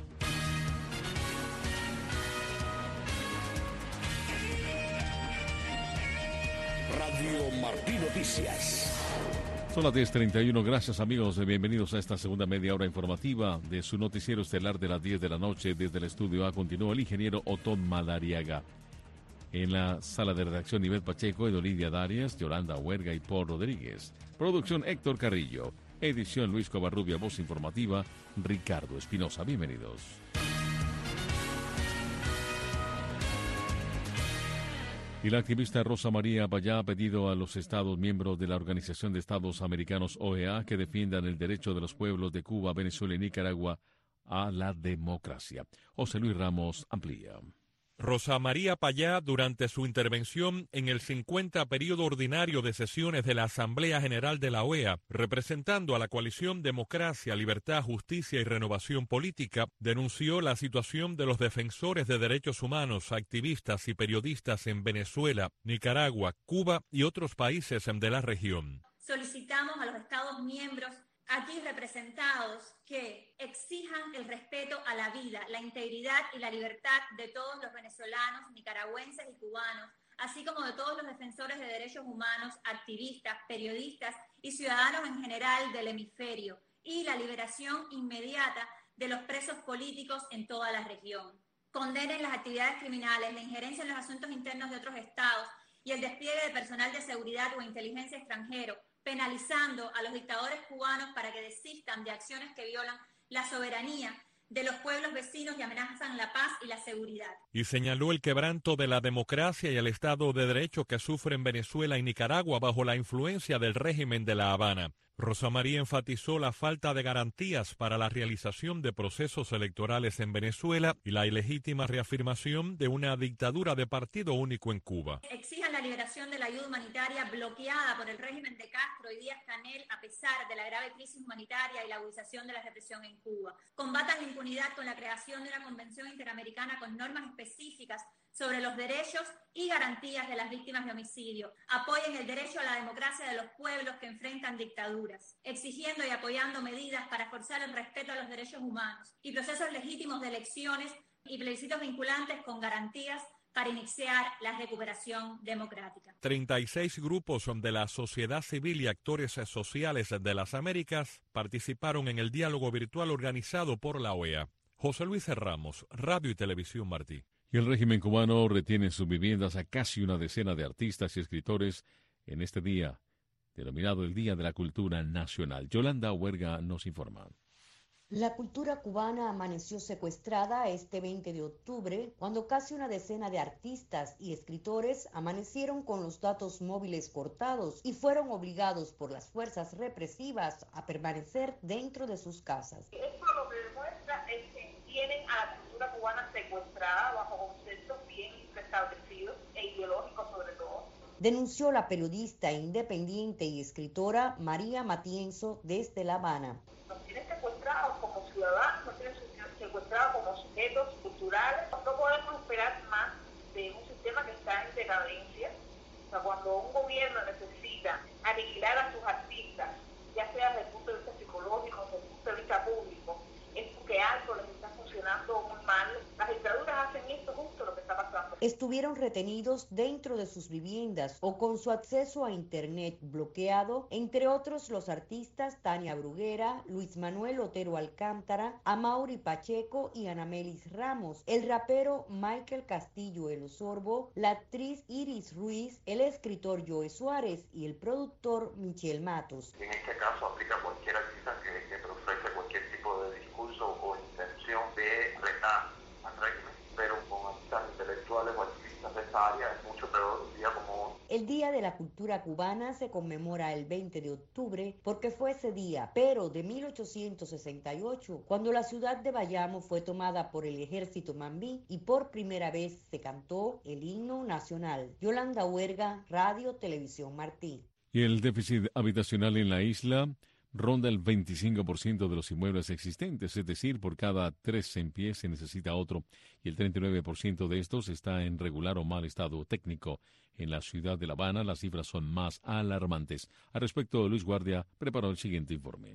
S5: Radio Martí Noticias.
S2: Son las 10:31, gracias amigos, bienvenidos a esta segunda media hora informativa de su noticiero estelar de las 10 de la noche. Desde el estudio A continúa el ingeniero Otón Madariaga. En la sala de redacción Nivel Pacheco, Edolidia Darias, Yolanda Huerga y Paul Rodríguez. Producción Héctor Carrillo. Edición Luis Covarrubia, voz informativa Ricardo Espinosa. Bienvenidos. Y la activista Rosa María Payá ha pedido a los Estados miembros de la Organización de Estados Americanos OEA que defiendan el derecho de los pueblos de Cuba, Venezuela y Nicaragua a la democracia. José Luis Ramos amplía.
S6: Rosa María Payá, durante su intervención en el 50 periodo ordinario de sesiones de la Asamblea General de la OEA, representando a la coalición Democracia, Libertad, Justicia y Renovación Política, denunció la situación de los defensores de derechos humanos, activistas y periodistas en Venezuela, Nicaragua, Cuba y otros países de la región.
S7: Solicitamos a los Estados miembros aquí representados que exijan el respeto a la vida, la integridad y la libertad de todos los venezolanos, nicaragüenses y cubanos, así como de todos los defensores de derechos humanos, activistas, periodistas y ciudadanos en general del hemisferio, y la liberación inmediata de los presos políticos en toda la región. Condenen las actividades criminales, la injerencia en los asuntos internos de otros estados y el despliegue de personal de seguridad o inteligencia extranjero, penalizando a los dictadores cubanos para que desistan de acciones que violan la soberanía de los pueblos vecinos y amenazan la paz y la seguridad.
S6: Y señaló el quebranto de la democracia y el Estado de Derecho que sufren Venezuela y Nicaragua bajo la influencia del régimen de La Habana. Rosa María enfatizó la falta de garantías para la realización de procesos electorales en Venezuela y la ilegítima reafirmación de una dictadura de partido único en Cuba.
S7: Exijan la liberación de la ayuda humanitaria bloqueada por el régimen de Castro y Díaz-Canel a pesar de la grave crisis humanitaria y la agudización de la represión en Cuba. Combatan la impunidad con la creación de una convención interamericana con normas específicas sobre los derechos y garantías de las víctimas de homicidio. Apoyen el derecho a la democracia de los pueblos que enfrentan dictaduras, exigiendo y apoyando medidas para forzar el respeto a los derechos humanos y procesos legítimos de elecciones y plebiscitos vinculantes con garantías para iniciar la recuperación democrática.
S6: 36 grupos de la sociedad civil y actores sociales de las Américas participaron en el diálogo virtual organizado por la OEA. José Luis Ramos, Radio y Televisión Martí.
S2: Y el régimen cubano retiene en sus viviendas a casi una decena de artistas y escritores en este día, denominado el Día de la Cultura Nacional. Yolanda Huerga nos informa.
S8: La cultura cubana amaneció secuestrada este 20 de octubre, cuando casi una decena de artistas y escritores amanecieron con los datos móviles cortados y fueron obligados por las fuerzas represivas a permanecer dentro de sus casas.
S9: Esto lo que demuestra es que tienen a la cultura cubana secuestrada bajo conceptos bien preestablecidos e ideológicos sobre todo.
S8: Denunció la periodista independiente y escritora María Matienzo desde La Habana.
S9: Nos tienen secuestrados como ciudadanos, nos tienen secuestrados como sujetos culturales
S8: estuvieron retenidos dentro de sus viviendas o con su acceso a internet bloqueado, entre otros los artistas Tania Bruguera, Luis Manuel Otero Alcántara, Amaury Pacheco y Anamelis Ramos, el rapero Michael Castillo El Osorbo, la actriz Iris Ruiz, el escritor Joe Suárez y el productor Michel Matos.
S10: En este caso aplica a cualquier artista que profese cualquier tipo de discurso o intención de retar al régimen, pero con artistas intelectuales o activistas de esta área es mucho peor un día como hoy.
S8: El Día de la Cultura Cubana se conmemora el 20 de octubre porque fue ese día, pero de 1868, cuando la ciudad de Bayamo fue tomada por el ejército mambí y por primera vez se cantó el himno nacional. Yolanda Huerga, Radio Televisión Martí.
S2: Y el déficit habitacional en la isla ronda el 25% de los inmuebles existentes, es decir, por cada 3 en pie se necesita otro, y el 39% de estos está en regular o mal estado técnico. En la ciudad de La Habana las cifras son más alarmantes. Al respecto, Luis Guardia preparó el siguiente informe.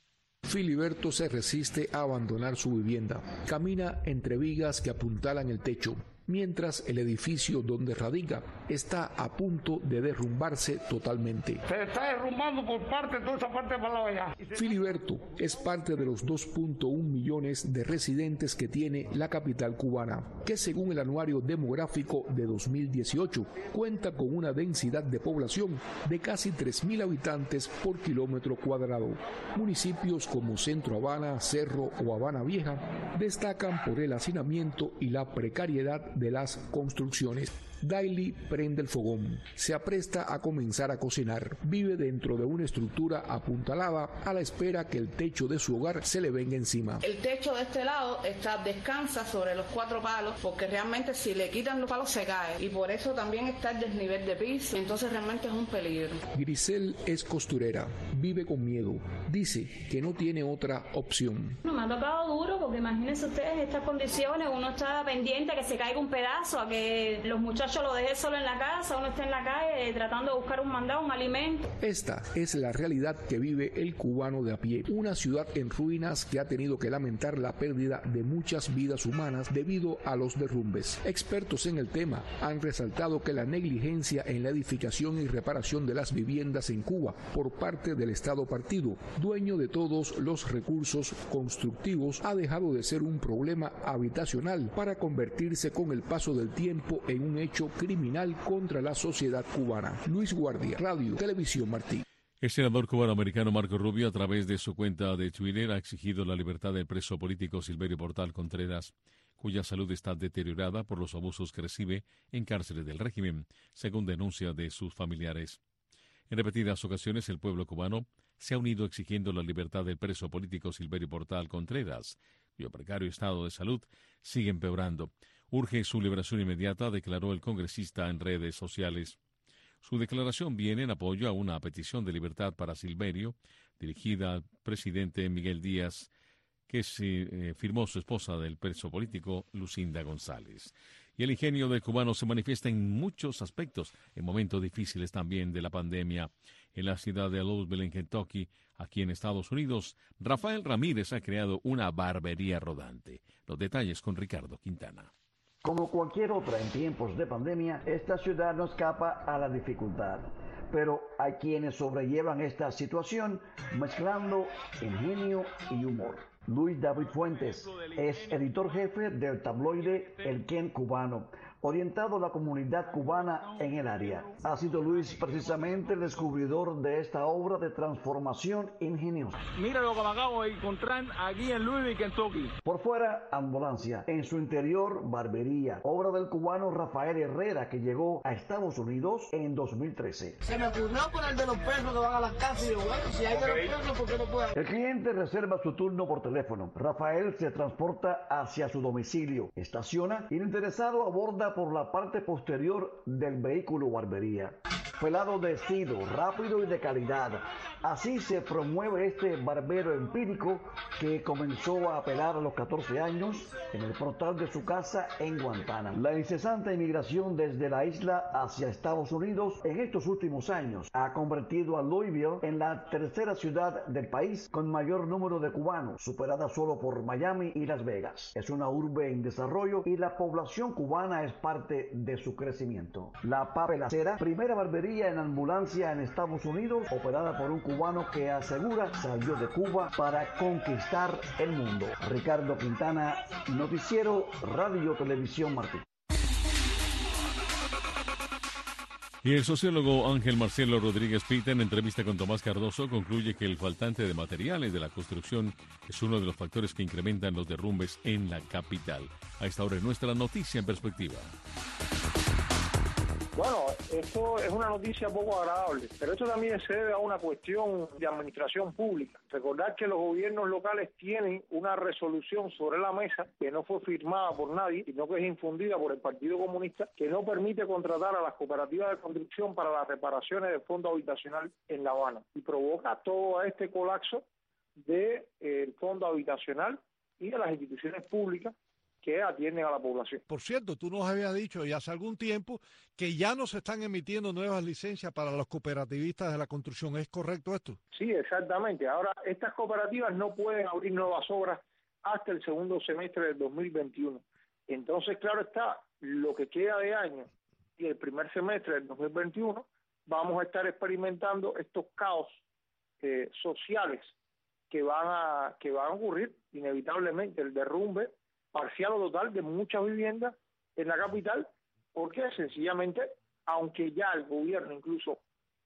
S11: Filiberto se resiste a abandonar su vivienda. Camina entre vigas que apuntalan el techo, mientras el edificio donde radica está a punto de derrumbarse totalmente.
S12: Se está derrumbando por parte, toda esa parte para allá.
S11: Filiberto es parte de los 2.1 millones de residentes que tiene la capital cubana, que según el anuario demográfico de 2018 cuenta con una densidad de población de casi 3.000 habitantes por kilómetro cuadrado. Municipios como Centro Habana, Cerro o Habana Vieja destacan por el hacinamiento y la precariedad de las construcciones. Daily prende el fogón, se apresta a comenzar a cocinar, vive dentro de una estructura apuntalada a la espera que el techo de su hogar se le venga encima.
S13: El techo de este lado descansa sobre los 4 palos, porque realmente si le quitan los palos se cae, y por eso también está el desnivel de piso, entonces realmente es un peligro.
S11: Grisel es costurera, vive con miedo, dice que no tiene otra opción.
S14: No, me ha tocado duro, porque imagínense ustedes estas condiciones, uno está pendiente a que se caiga un pedazo, a que los muchachos lo dejé solo en la casa, uno está en la calle tratando de buscar un mandado, un alimento.
S11: Esta es la realidad que vive el cubano de a pie, una ciudad en ruinas que ha tenido que lamentar la pérdida de muchas vidas humanas debido a los derrumbes. Expertos en el tema han resaltado que la negligencia en la edificación y reparación de las viviendas en Cuba por parte del Estado partido, dueño de todos los recursos constructivos, ha dejado de ser un problema habitacional para convertirse con el paso del tiempo en un hecho criminal contra la sociedad cubana. Luis Guardia, Radio Televisión Martí.
S2: El senador cubano-americano Marco Rubio, a través de su cuenta de Twitter, ha exigido la libertad del preso político Silverio Portal Contreras, cuya salud está deteriorada por los abusos que recibe en cárceles del régimen, según denuncia de sus familiares. En repetidas ocasiones, el pueblo cubano se ha unido exigiendo la libertad del preso político Silverio Portal Contreras, cuyo precario estado de salud sigue empeorando. Urge su liberación inmediata, declaró el congresista en redes sociales. Su declaración viene en apoyo a una petición de libertad para Silverio, dirigida al presidente Miguel Díaz, que firmó su esposa del preso político, Lucinda González. Y el ingenio del cubano se manifiesta en muchos aspectos, en momentos difíciles también de la pandemia. En la ciudad de Louisville, en Kentucky, aquí en Estados Unidos, Rafael Ramírez ha creado una barbería rodante. Los detalles con Ricardo Quintana.
S15: Como cualquier otra en tiempos de pandemia, esta ciudad no escapa a la dificultad. Pero hay quienes sobrellevan esta situación mezclando ingenio y humor. Luis David Fuentes es editor jefe del tabloide El Ken Cubano, orientado a la comunidad cubana en el área. Ha sido Luis precisamente el descubridor de esta obra de transformación ingeniosa.
S16: Mira lo que me acabo de encontrar aquí en Louisville, Kentucky.
S15: Por fuera, ambulancia. En su interior, barbería. Obra del cubano Rafael Herrera, que llegó a Estados Unidos en 2013.
S16: Se me ocurrió poner de los perros que van a las casas y digo, bueno, si hay de los perros, ¿por qué no puedo?
S15: El cliente reserva su turno por teléfono. Rafael se transporta hacia su domicilio, estaciona y el interesado aborda por la parte posterior del vehículo barbería. Pelado decido, rápido y de calidad. Así se promueve este barbero empírico que comenzó a apelar a los 14 años en el portal de su casa en Guantánamo. La incesante inmigración desde la isla hacia Estados Unidos en estos últimos años ha convertido a Louisville en la tercera ciudad del país con mayor número de cubanos, superada solo por Miami y Las Vegas. Es una urbe en desarrollo y la población cubana es parte de su crecimiento. La Papelacera, primera barbería en ambulancia en Estados Unidos, operada por un cubano que asegura salió de Cuba para conquistar el mundo. Ricardo Quintana, Noticiero Radio Televisión Martín.
S2: Y el sociólogo Ángel Marcelo Rodríguez Pita, en entrevista con Tomás Cardoso, concluye que el faltante de materiales de la construcción es uno de los factores que incrementan los derrumbes en la capital. A esta hora es nuestra noticia en perspectiva.
S17: Bueno, esto es una noticia poco agradable, pero esto también se debe a una cuestión de administración pública. Recordar que los gobiernos locales tienen una resolución sobre la mesa que no fue firmada por nadie, sino que es infundida por el Partido Comunista, que no permite contratar a las cooperativas de construcción para las reparaciones del fondo habitacional en La Habana, y provoca todo este colapso del fondo habitacional y de las instituciones públicas que atienden a la población.
S18: Por cierto, tú nos habías dicho ya hace algún tiempo que ya no se están emitiendo nuevas licencias para los cooperativistas de la construcción. ¿Es correcto esto?
S17: Sí, exactamente. Ahora, estas cooperativas no pueden abrir nuevas obras hasta el segundo semestre del 2021. Entonces, claro está, lo que queda de año y el primer semestre del 2021 vamos a estar experimentando estos caos sociales que van a ocurrir inevitablemente, el derrumbe parcial o total de muchas viviendas en la capital, porque sencillamente, aunque ya el gobierno incluso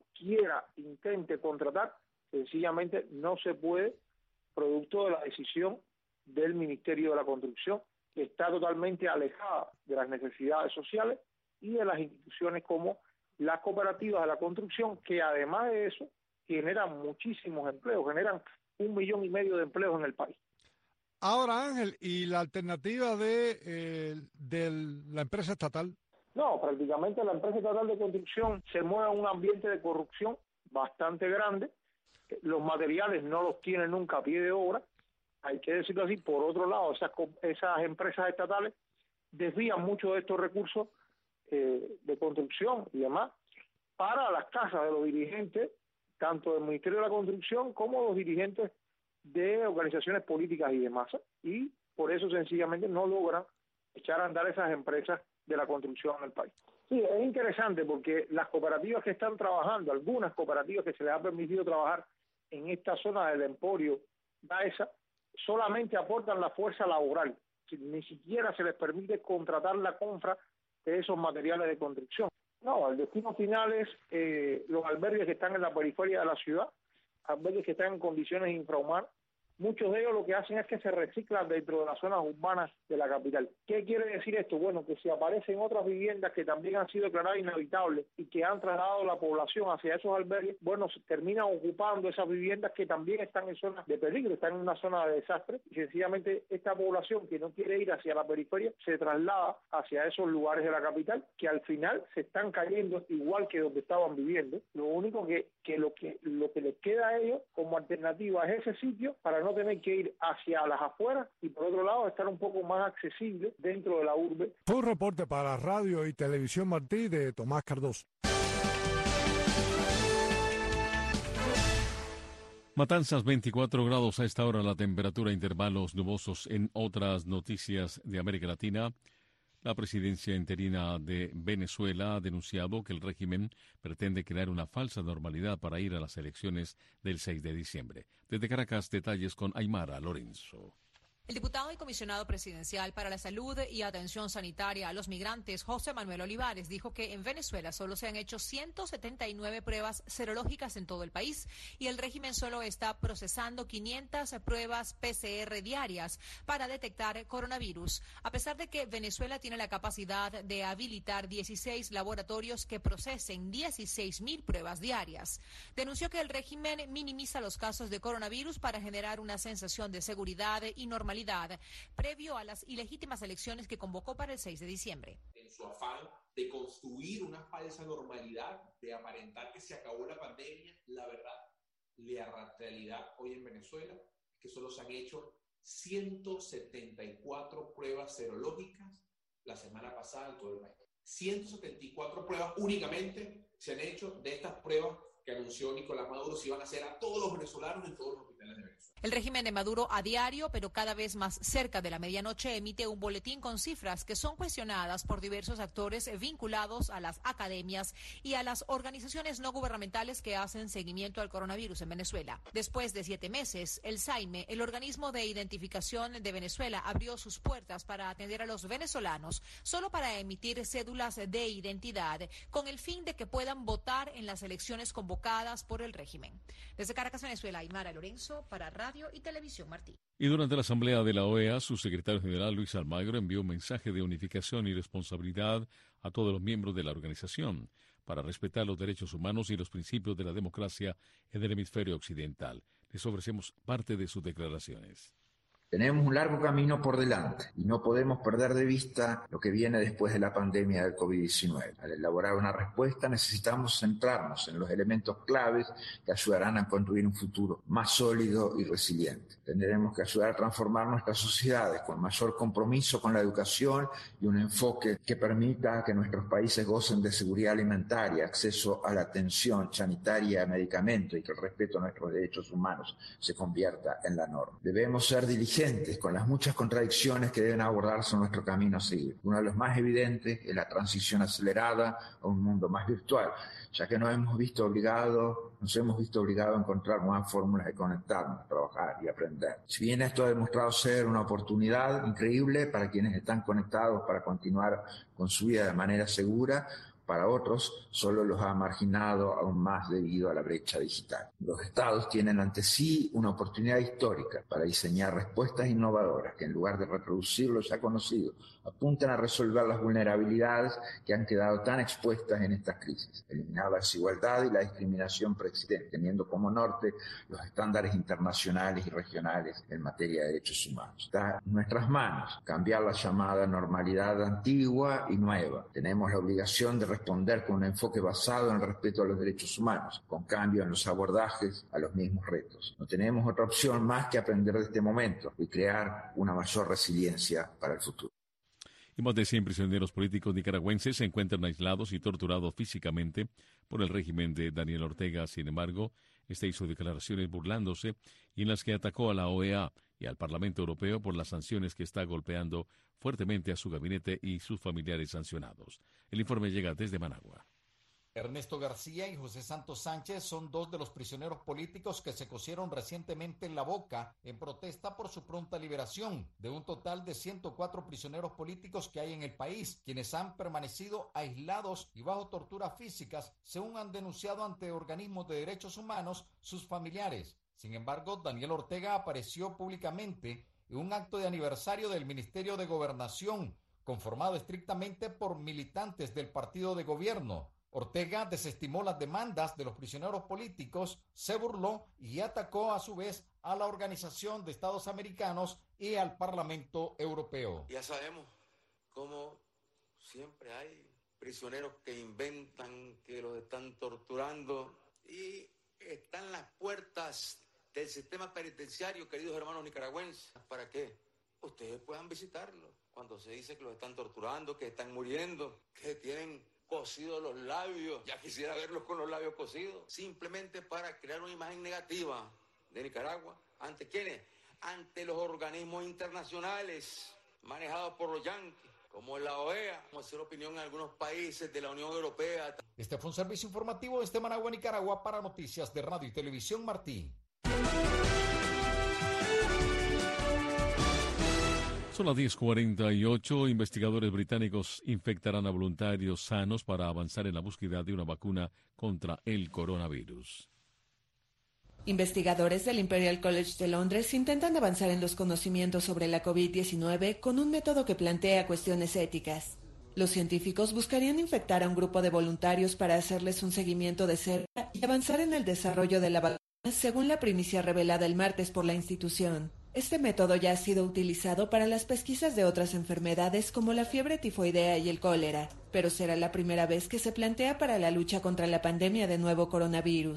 S17: intente contratar, sencillamente no se puede, producto de la decisión del Ministerio de la Construcción, que está totalmente alejada de las necesidades sociales y de las instituciones como las cooperativas de la construcción, que además de eso generan muchísimos empleos, generan 1,5 millones de empleos en el país.
S18: Ahora, Ángel, ¿y la alternativa de la empresa estatal?
S17: No, prácticamente la empresa estatal de construcción se mueve en un ambiente de corrupción bastante grande. Los materiales no los tienen nunca a pie de obra, hay que decirlo así. Por otro lado, esas empresas estatales desvían muchos de estos recursos de construcción y demás para las casas de los dirigentes, tanto del Ministerio de la Construcción como los dirigentes de organizaciones políticas y demás, y por eso sencillamente no logran echar a andar esas empresas de la construcción en el país. Sí, es interesante porque las cooperativas que están trabajando, algunas cooperativas que se les ha permitido trabajar en esta zona del Emporio Dehesa, solamente aportan la fuerza laboral, ni siquiera se les permite contratar la compra de esos materiales de construcción. No, el destino final es los albergues que están en la periferia de la ciudad, albergues que están en condiciones infrahumanas. Muchos de ellos lo que hacen es que se reciclan dentro de las zonas urbanas de la capital. ¿Qué quiere decir esto? Bueno, que si aparecen otras viviendas que también han sido declaradas inhabitables y que han trasladado la población hacia esos albergues, bueno, se terminan ocupando esas viviendas que también están en zonas de peligro, están en una zona de desastre, y sencillamente esta población que no quiere ir hacia la periferia se traslada hacia esos lugares de la capital, que al final se están cayendo igual que donde estaban viviendo. Lo único que lo que les queda a ellos como alternativa es ese sitio para no tener que ir hacia las afueras y por otro lado estar un poco más accesible dentro de la urbe.
S18: Fue un reporte para Radio y Televisión Martí de Tomás Cardoso.
S2: Matanzas, 24 grados a esta hora, la temperatura, intervalos nubosos. En otras noticias de América Latina, la presidencia interina de Venezuela ha denunciado que el régimen pretende crear una falsa normalidad para ir a las elecciones del 6 de diciembre. Desde Caracas, detalles con Aymara Lorenzo.
S19: El diputado y comisionado presidencial para la salud y atención sanitaria a los migrantes, José Manuel Olivares, dijo que en Venezuela solo se han hecho 179 pruebas serológicas en todo el país y el régimen solo está procesando 500 pruebas PCR diarias para detectar coronavirus, a pesar de que Venezuela tiene la capacidad de habilitar 16 laboratorios que procesen 16.000 pruebas diarias. Denunció que el régimen minimiza los casos de coronavirus para generar una sensación de seguridad y normalidad previo a las ilegítimas elecciones que convocó para el 6 de diciembre.
S20: En su afán de construir una falsa normalidad, de aparentar que se acabó la pandemia, la verdad La realidad hoy en Venezuela es que solo se han hecho 174 pruebas serológicas la semana pasada en todo el país. 174 pruebas únicamente se han hecho de estas pruebas que anunció Nicolás Maduro se iban a hacer a todos los venezolanos en todos los hospitales de Venezuela.
S19: El régimen de Maduro a diario, pero cada vez más cerca de la medianoche, emite un boletín con cifras que son cuestionadas por diversos actores vinculados a las academias y a las organizaciones no gubernamentales que hacen seguimiento al coronavirus en Venezuela. Después de 7 meses, el SAIME, el organismo de identificación de Venezuela, abrió sus puertas para atender a los venezolanos, solo para emitir cédulas de identidad, con el fin de que puedan votar en las elecciones convocadas por el régimen. Desde Caracas, Venezuela, Aymara Lorenzo, para Radio y Televisión Martí.
S2: Y durante la asamblea de la OEA, su secretario general Luis Almagro envió un mensaje de unificación y responsabilidad a todos los miembros de la organización para respetar los derechos humanos y los principios de la democracia en el hemisferio occidental. Les ofrecemos parte de sus declaraciones.
S21: Tenemos un largo camino por delante y no podemos perder de vista lo que viene después de la pandemia del COVID-19. Al elaborar una respuesta necesitamos centrarnos en los elementos claves que ayudarán a construir un futuro más sólido y resiliente. Tendremos que ayudar a transformar nuestras sociedades con mayor compromiso con la educación y un enfoque que permita que nuestros países gocen de seguridad alimentaria, acceso a la atención sanitaria, a medicamentos y que el respeto a nuestros derechos humanos se convierta en la norma. Debemos ser diligentes con las muchas contradicciones que deben abordarse en nuestro camino a seguir. Uno de los más evidentes es la transición acelerada a un mundo más virtual, ya que nos hemos visto obligados a encontrar nuevas fórmulas de conectarnos, trabajar y aprender. Si bien esto ha demostrado ser una oportunidad increíble para quienes están conectados para continuar con su vida de manera segura, para otros solo los ha marginado aún más debido a la brecha digital. Los estados tienen ante sí una oportunidad histórica para diseñar respuestas innovadoras que en lugar de reproducir lo ya conocido, apunten a resolver las vulnerabilidades que han quedado tan expuestas en estas crisis, eliminar la desigualdad y la discriminación preexistente, teniendo como norte los estándares internacionales y regionales en materia de derechos humanos. Está en nuestras manos cambiar la llamada normalidad antigua y nueva. Tenemos la obligación de responder con un enfoque basado en el respeto a los derechos humanos, con cambio en los abordajes a los mismos retos. No tenemos otra opción más que aprender de este momento y crear una mayor resiliencia para el futuro.
S2: Y más de 100 prisioneros políticos nicaragüenses se encuentran aislados y torturados físicamente por el régimen de Daniel Ortega. Sin embargo, este hizo declaraciones burlándose y en las que atacó a la OEA y al Parlamento Europeo por las sanciones que está golpeando fuertemente a su gabinete y sus familiares sancionados. El informe llega desde Managua.
S22: Ernesto García y José Santos Sánchez son dos de los prisioneros políticos que se cosieron recientemente en la boca en protesta por su pronta liberación, de un total de 104 prisioneros políticos que hay en el país, quienes han permanecido aislados y bajo torturas físicas, según han denunciado ante organismos de derechos humanos sus familiares. Sin embargo, Daniel Ortega apareció públicamente en un acto de aniversario del Ministerio de Gobernación, conformado estrictamente por militantes del partido de gobierno. Ortega desestimó las demandas de los prisioneros políticos, se burló y atacó a su vez a la Organización de Estados Americanos y al Parlamento Europeo.
S23: Ya sabemos cómo siempre hay prisioneros que inventan que los están torturando y están las puertas del sistema penitenciario, queridos hermanos nicaragüenses. ¿Para qué? Ustedes puedan visitarlo. Cuando se dice que los están torturando, que están muriendo, que tienen cosidos los labios, ya quisiera verlos con los labios cosidos, simplemente para crear una imagen negativa de Nicaragua. ¿Ante quiénes? Ante los organismos internacionales manejados por los yanquis, como la OEA, como hacer opinión en algunos países de la Unión Europea.
S22: Este fue un servicio informativo desde Managua, Nicaragua, para Noticias de Radio y Televisión Martí.
S2: Son las 10:48. Investigadores británicos infectarán a voluntarios sanos para avanzar en la búsqueda de una vacuna contra el coronavirus.
S24: Investigadores del Imperial College de Londres intentan avanzar en los conocimientos sobre la COVID-19 con un método que plantea cuestiones éticas. Los científicos buscarían infectar a un grupo de voluntarios para hacerles un seguimiento de cerca y avanzar en el desarrollo de la vacuna, según la primicia revelada el martes por la institución. Este método ya ha sido utilizado para las pesquisas de otras enfermedades como la fiebre tifoidea y el cólera, pero será la primera vez que se plantea para la lucha contra la pandemia de nuevo coronavirus.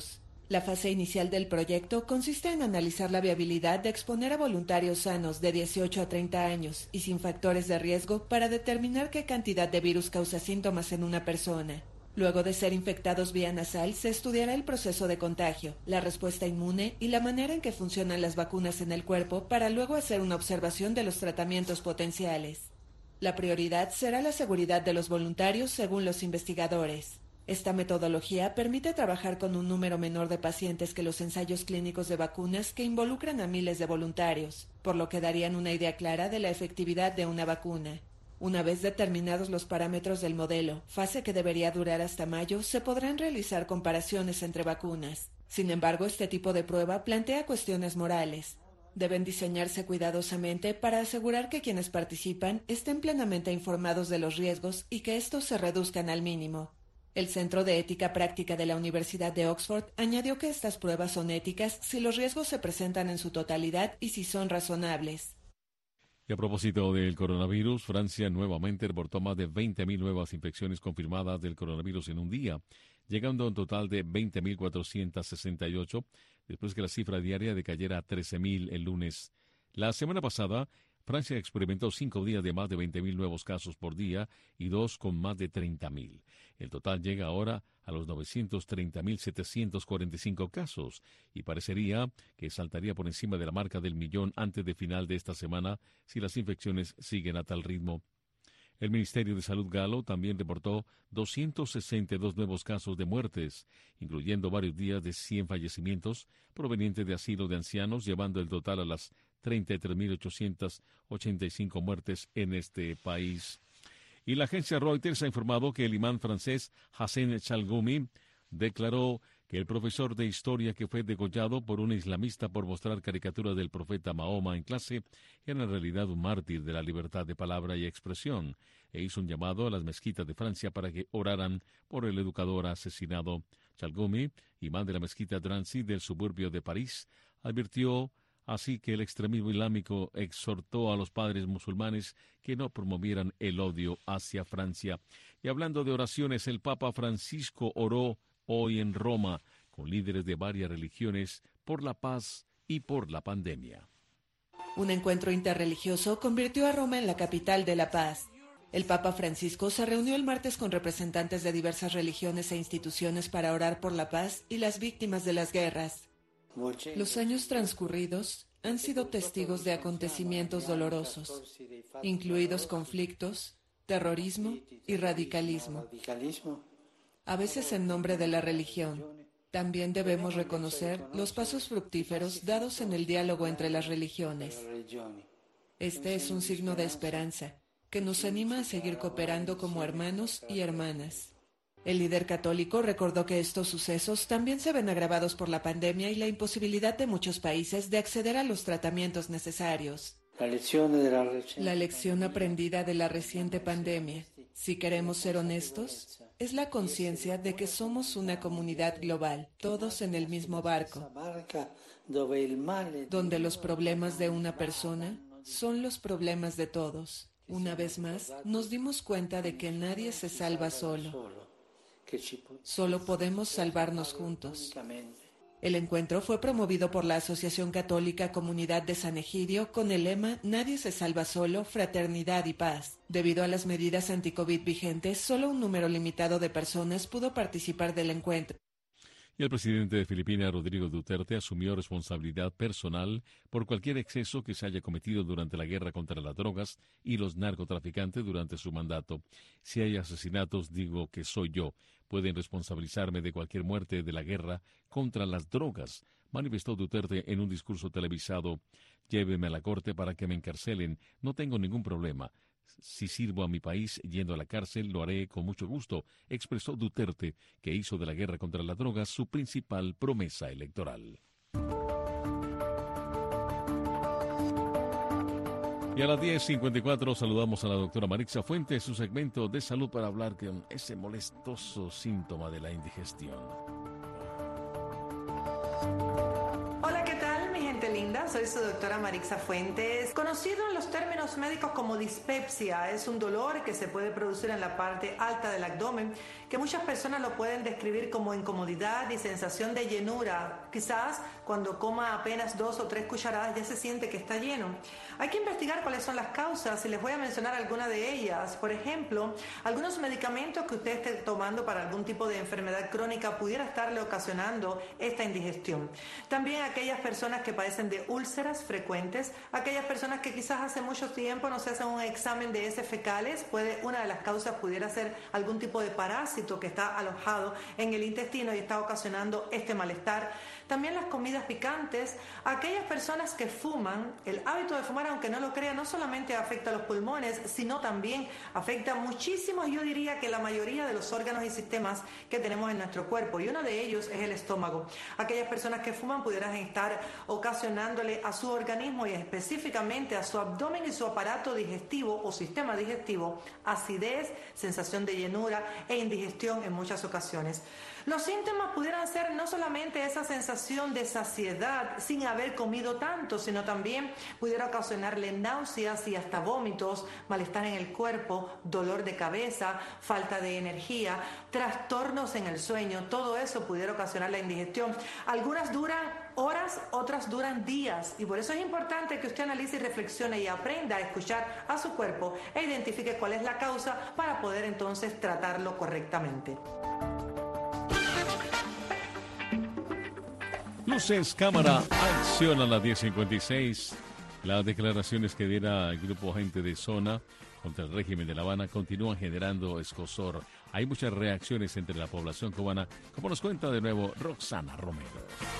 S24: La fase inicial del proyecto consiste en analizar la viabilidad de exponer a voluntarios sanos de 18 a 30 años y sin factores de riesgo para determinar qué cantidad de virus causa síntomas en una persona. Luego de ser infectados vía nasal, se estudiará el proceso de contagio, la respuesta inmune y la manera en que funcionan las vacunas en el cuerpo para luego hacer una observación de los tratamientos potenciales. La prioridad será la seguridad de los voluntarios según los investigadores. Esta metodología permite trabajar con un número menor de pacientes que los ensayos clínicos de vacunas que involucran a miles de voluntarios, por lo que darían una idea clara de la efectividad de una vacuna. Una vez determinados los parámetros del modelo, fase que debería durar hasta mayo, se podrán realizar comparaciones entre vacunas. Sin embargo, este tipo de prueba plantea cuestiones morales. Deben diseñarse cuidadosamente para asegurar que quienes participan estén plenamente informados de los riesgos y que estos se reduzcan al mínimo. El Centro de Ética Práctica de la Universidad de Oxford añadió que estas pruebas son éticas si los riesgos se presentan en su totalidad y si son razonables.
S2: Y a propósito del coronavirus, Francia nuevamente reportó más de 20.000 nuevas infecciones confirmadas del coronavirus en un día, llegando a un total de 20.468, después que la cifra diaria decayera a 13.000 el lunes. La semana pasada, Francia experimentó 5 días de más de 20.000 nuevos casos por día y 2 con más de 30.000. El total llega ahora a los 930.745 casos y parecería que saltaría por encima de la marca del millón antes de final de esta semana si las infecciones siguen a tal ritmo. El Ministerio de Salud galo también reportó 262 nuevos casos de muertes, incluyendo varios días de 100 fallecimientos provenientes de asilos de ancianos, llevando el total a las 33.885 muertes en este país. Y la agencia Reuters ha informado que el imán francés Hassan Chalgoumi declaró que el profesor de historia que fue degollado por un islamista por mostrar caricaturas del profeta Mahoma en clase era en realidad un mártir de la libertad de palabra y expresión, e hizo un llamado a las mezquitas de Francia para que oraran por el educador asesinado. Chalgoumi, imán de la mezquita Drancy del suburbio de París, advirtió así que el extremismo islámico exhortó a los padres musulmanes que no promovieran el odio hacia Francia. Y hablando de oraciones, el Papa Francisco oró hoy en Roma con líderes de varias religiones por la paz y por la pandemia.
S24: Un encuentro interreligioso convirtió a Roma en la capital de la paz. El Papa Francisco se reunió el martes con representantes de diversas religiones e instituciones para orar por la paz y las víctimas de las guerras. Los años transcurridos han sido testigos de acontecimientos dolorosos, incluidos conflictos, terrorismo y radicalismo, a veces en nombre de la religión. También debemos reconocer los pasos fructíferos dados en el diálogo entre las religiones. Este es un signo de esperanza que nos anima a seguir cooperando como hermanos y hermanas. El líder católico recordó que estos sucesos también se ven agravados por la pandemia y la imposibilidad de muchos países de acceder a los tratamientos necesarios. La lección aprendida de la reciente pandemia, si queremos ser honestos, es la conciencia de que somos una comunidad global, todos en el mismo barco, donde los problemas de una persona son los problemas de todos. Una vez más, nos dimos cuenta de que nadie se salva solo. Solo podemos salvarnos juntos. El encuentro fue promovido por la Asociación Católica Comunidad de San Egidio con el lema Nadie se salva solo, fraternidad y paz. Debido a las medidas anti-COVID vigentes, solo un número limitado de personas pudo participar del encuentro.
S2: Y el presidente de Filipinas, Rodrigo Duterte, asumió responsabilidad personal por cualquier exceso que se haya cometido durante la guerra contra las drogas y los narcotraficantes durante su mandato. Si hay asesinatos, digo que soy yo. Pueden responsabilizarme de cualquier muerte de la guerra contra las drogas, manifestó Duterte en un discurso televisado. Lléveme a la corte para que me encarcelen. No tengo ningún problema. Si sirvo a mi país yendo a la cárcel, lo haré con mucho gusto, expresó Duterte, que hizo de la guerra contra las drogas su principal promesa electoral. Y a las 10:54 saludamos a la doctora Marixa Fuentes, su segmento de salud para hablar con ese molestoso síntoma de la indigestión.
S1: Hola, ¿qué tal, mi gente linda? Hola, soy su doctora Marixa Fuentes. Conocido en los términos médicos como dispepsia, es un dolor que se puede producir en la parte alta del abdomen, que muchas personas lo pueden describir como incomodidad y sensación de llenura. Quizás cuando coma apenas 2 o 3 cucharadas ya se siente que está lleno. Hay que investigar cuáles son las causas y les voy a mencionar algunas de ellas. Por ejemplo, algunos medicamentos que usted esté tomando para algún tipo de enfermedad crónica pudiera estarle ocasionando esta indigestión. También aquellas personas que padecen de úlceras frecuentes, aquellas personas que quizás hace mucho tiempo no se hacen un examen de heces fecales, una de las causas pudiera ser algún tipo de parásito que está alojado en el intestino y está ocasionando este malestar. También las comidas picantes, aquellas personas que fuman, el hábito de fumar, aunque no lo crean, no solamente afecta a los pulmones, sino también afecta muchísimo, yo diría que la mayoría de los órganos y sistemas que tenemos en nuestro cuerpo, y uno de ellos es el estómago. Aquellas personas que fuman pudieran estar ocasionándole a su organismo y específicamente a su abdomen y su aparato digestivo o sistema digestivo acidez, sensación de llenura e indigestión en muchas ocasiones. Los síntomas pudieran ser no solamente esa sensación de saciedad sin haber comido tanto, sino también pudiera ocasionarle náuseas y hasta vómitos, malestar en el cuerpo, dolor de cabeza, falta de energía, trastornos en el sueño. Todo eso pudiera ocasionar la indigestión. Algunas duran horas, otras duran días, y por eso es importante que usted analice y reflexione y aprenda a escuchar a su cuerpo e identifique cuál es la causa para poder entonces tratarlo correctamente.
S2: Luces, cámara, acción a las 10:56. Las declaraciones que diera el grupo Gente de Zona contra el régimen de La Habana continúan generando escozor. Hay muchas reacciones entre la población cubana, como nos cuenta de nuevo Roxana Romero.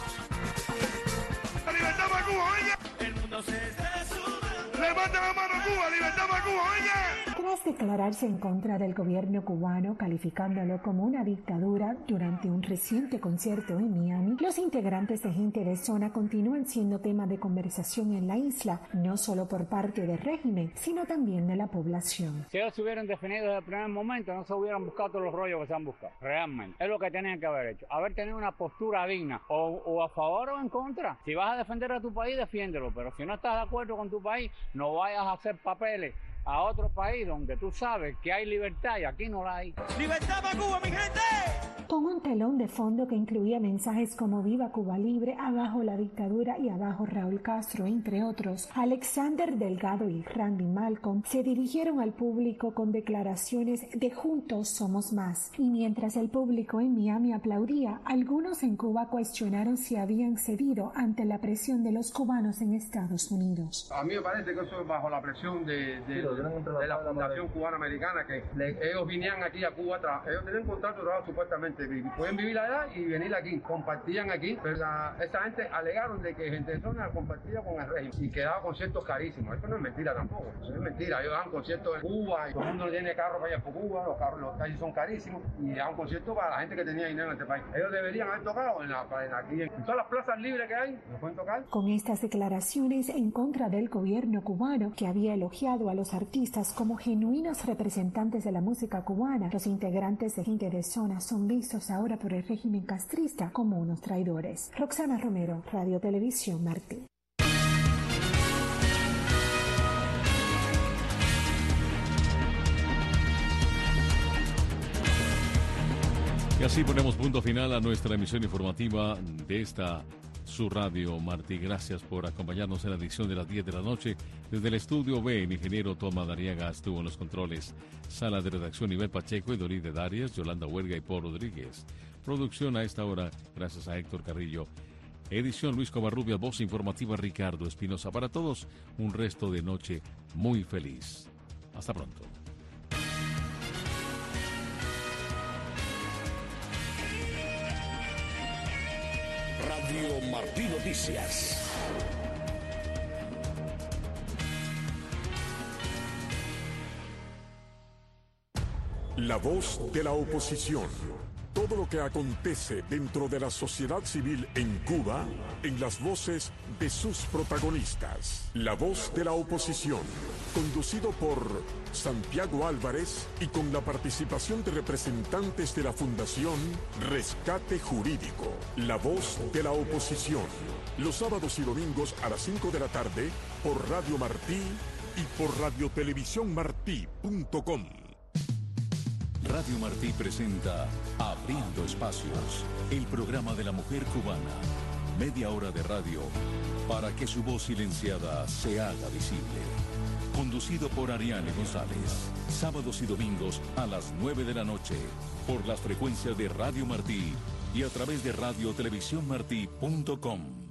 S12: ¡Libertad para Cuba, oiga! El mundo se desuna. ¡Levanta la mano, Cuba! ¡Libertad para Cuba, oiga!
S3: Tras declararse en contra del gobierno cubano, calificándolo como una dictadura durante un reciente concierto en Miami, los integrantes de Gente de Zona continúan siendo tema de conversación en la isla, no solo por parte del régimen, sino también de la población.
S4: Si ellos se hubieran definido desde el primer momento, no se hubieran buscado todos los rollos que se han buscado. Realmente. Es lo que tenían que haber hecho. Haber tenido una postura digna, o a favor o en contra. Si vas a defender a tu país, defiéndelo. Pero si no estás de acuerdo con tu país, no vayas a hacer papeles a otro país donde tú sabes que hay libertad y aquí no la hay.
S12: ¡Libertad para Cuba, mi gente!
S3: Con un telón de fondo que incluía mensajes como Viva Cuba Libre, Abajo la dictadura y Abajo Raúl Castro, entre otros, Alexander Delgado y Randy Malcolm se dirigieron al público con declaraciones de Juntos Somos Más. Y mientras el público en Miami aplaudía, algunos en Cuba cuestionaron si habían cedido ante la presión de los cubanos en Estados Unidos.
S5: A mí me parece que eso es bajo la presión de la Fundación Cubana Americana, que ellos vinieron aquí a Cuba, ellos tenían contrato de trabajo supuestamente, pueden vivir allá y venir aquí, compartían aquí, pero esa gente alegaron de que Gente de Zona compartía con el régimen y que daba conciertos carísimos. Esto no es mentira tampoco, eso es mentira. Ellos daban conciertos en Cuba y todo el mundo no tiene carro para ir por Cuba, los calles son carísimos y daban conciertos para la gente que tenía dinero en este país. Ellos deberían haber tocado aquí en todas las plazas libres que hay, los pueden tocar.
S3: Con estas declaraciones en contra del gobierno cubano, que había elogiado a los artistas como genuinos representantes de la música cubana, los integrantes de Gente de Zona son vistos ahora por el régimen castrista como unos traidores. Roxana Romero, Radio Televisión Martí.
S2: Y así ponemos punto final a nuestra emisión informativa de esta su Radio Martí. Gracias por acompañarnos en la edición de las 10 de la noche. Desde el estudio B, el ingeniero Toma Dariaga estuvo en los controles. Sala de redacción Nivel Pacheco y Doride Darias, Yolanda Huerga y Paul Rodríguez. Producción a esta hora, gracias a Héctor Carrillo. Edición Luis Covarrubias, voz informativa Ricardo Espinosa. Para todos, un resto de noche muy feliz. Hasta pronto.
S25: Radio Martí Noticias. La voz de la oposición. Todo lo que acontece dentro de la sociedad civil en Cuba, en las voces de sus protagonistas. La voz de la oposición, conducido por Santiago Álvarez y con la participación de representantes de la Fundación Rescate Jurídico. La voz de la oposición. Los sábados y domingos a las 5 de la tarde por Radio Martí y por radiotelevisiónmartí.com.
S2: Radio Martí presenta Abriendo Espacios, el programa de la mujer cubana. Media hora de radio para que su voz silenciada se haga visible. Conducido por Ariane González. Sábados y domingos a las 9 de la noche por las frecuencias de Radio Martí y a través de radiotelevisiónmartí.com.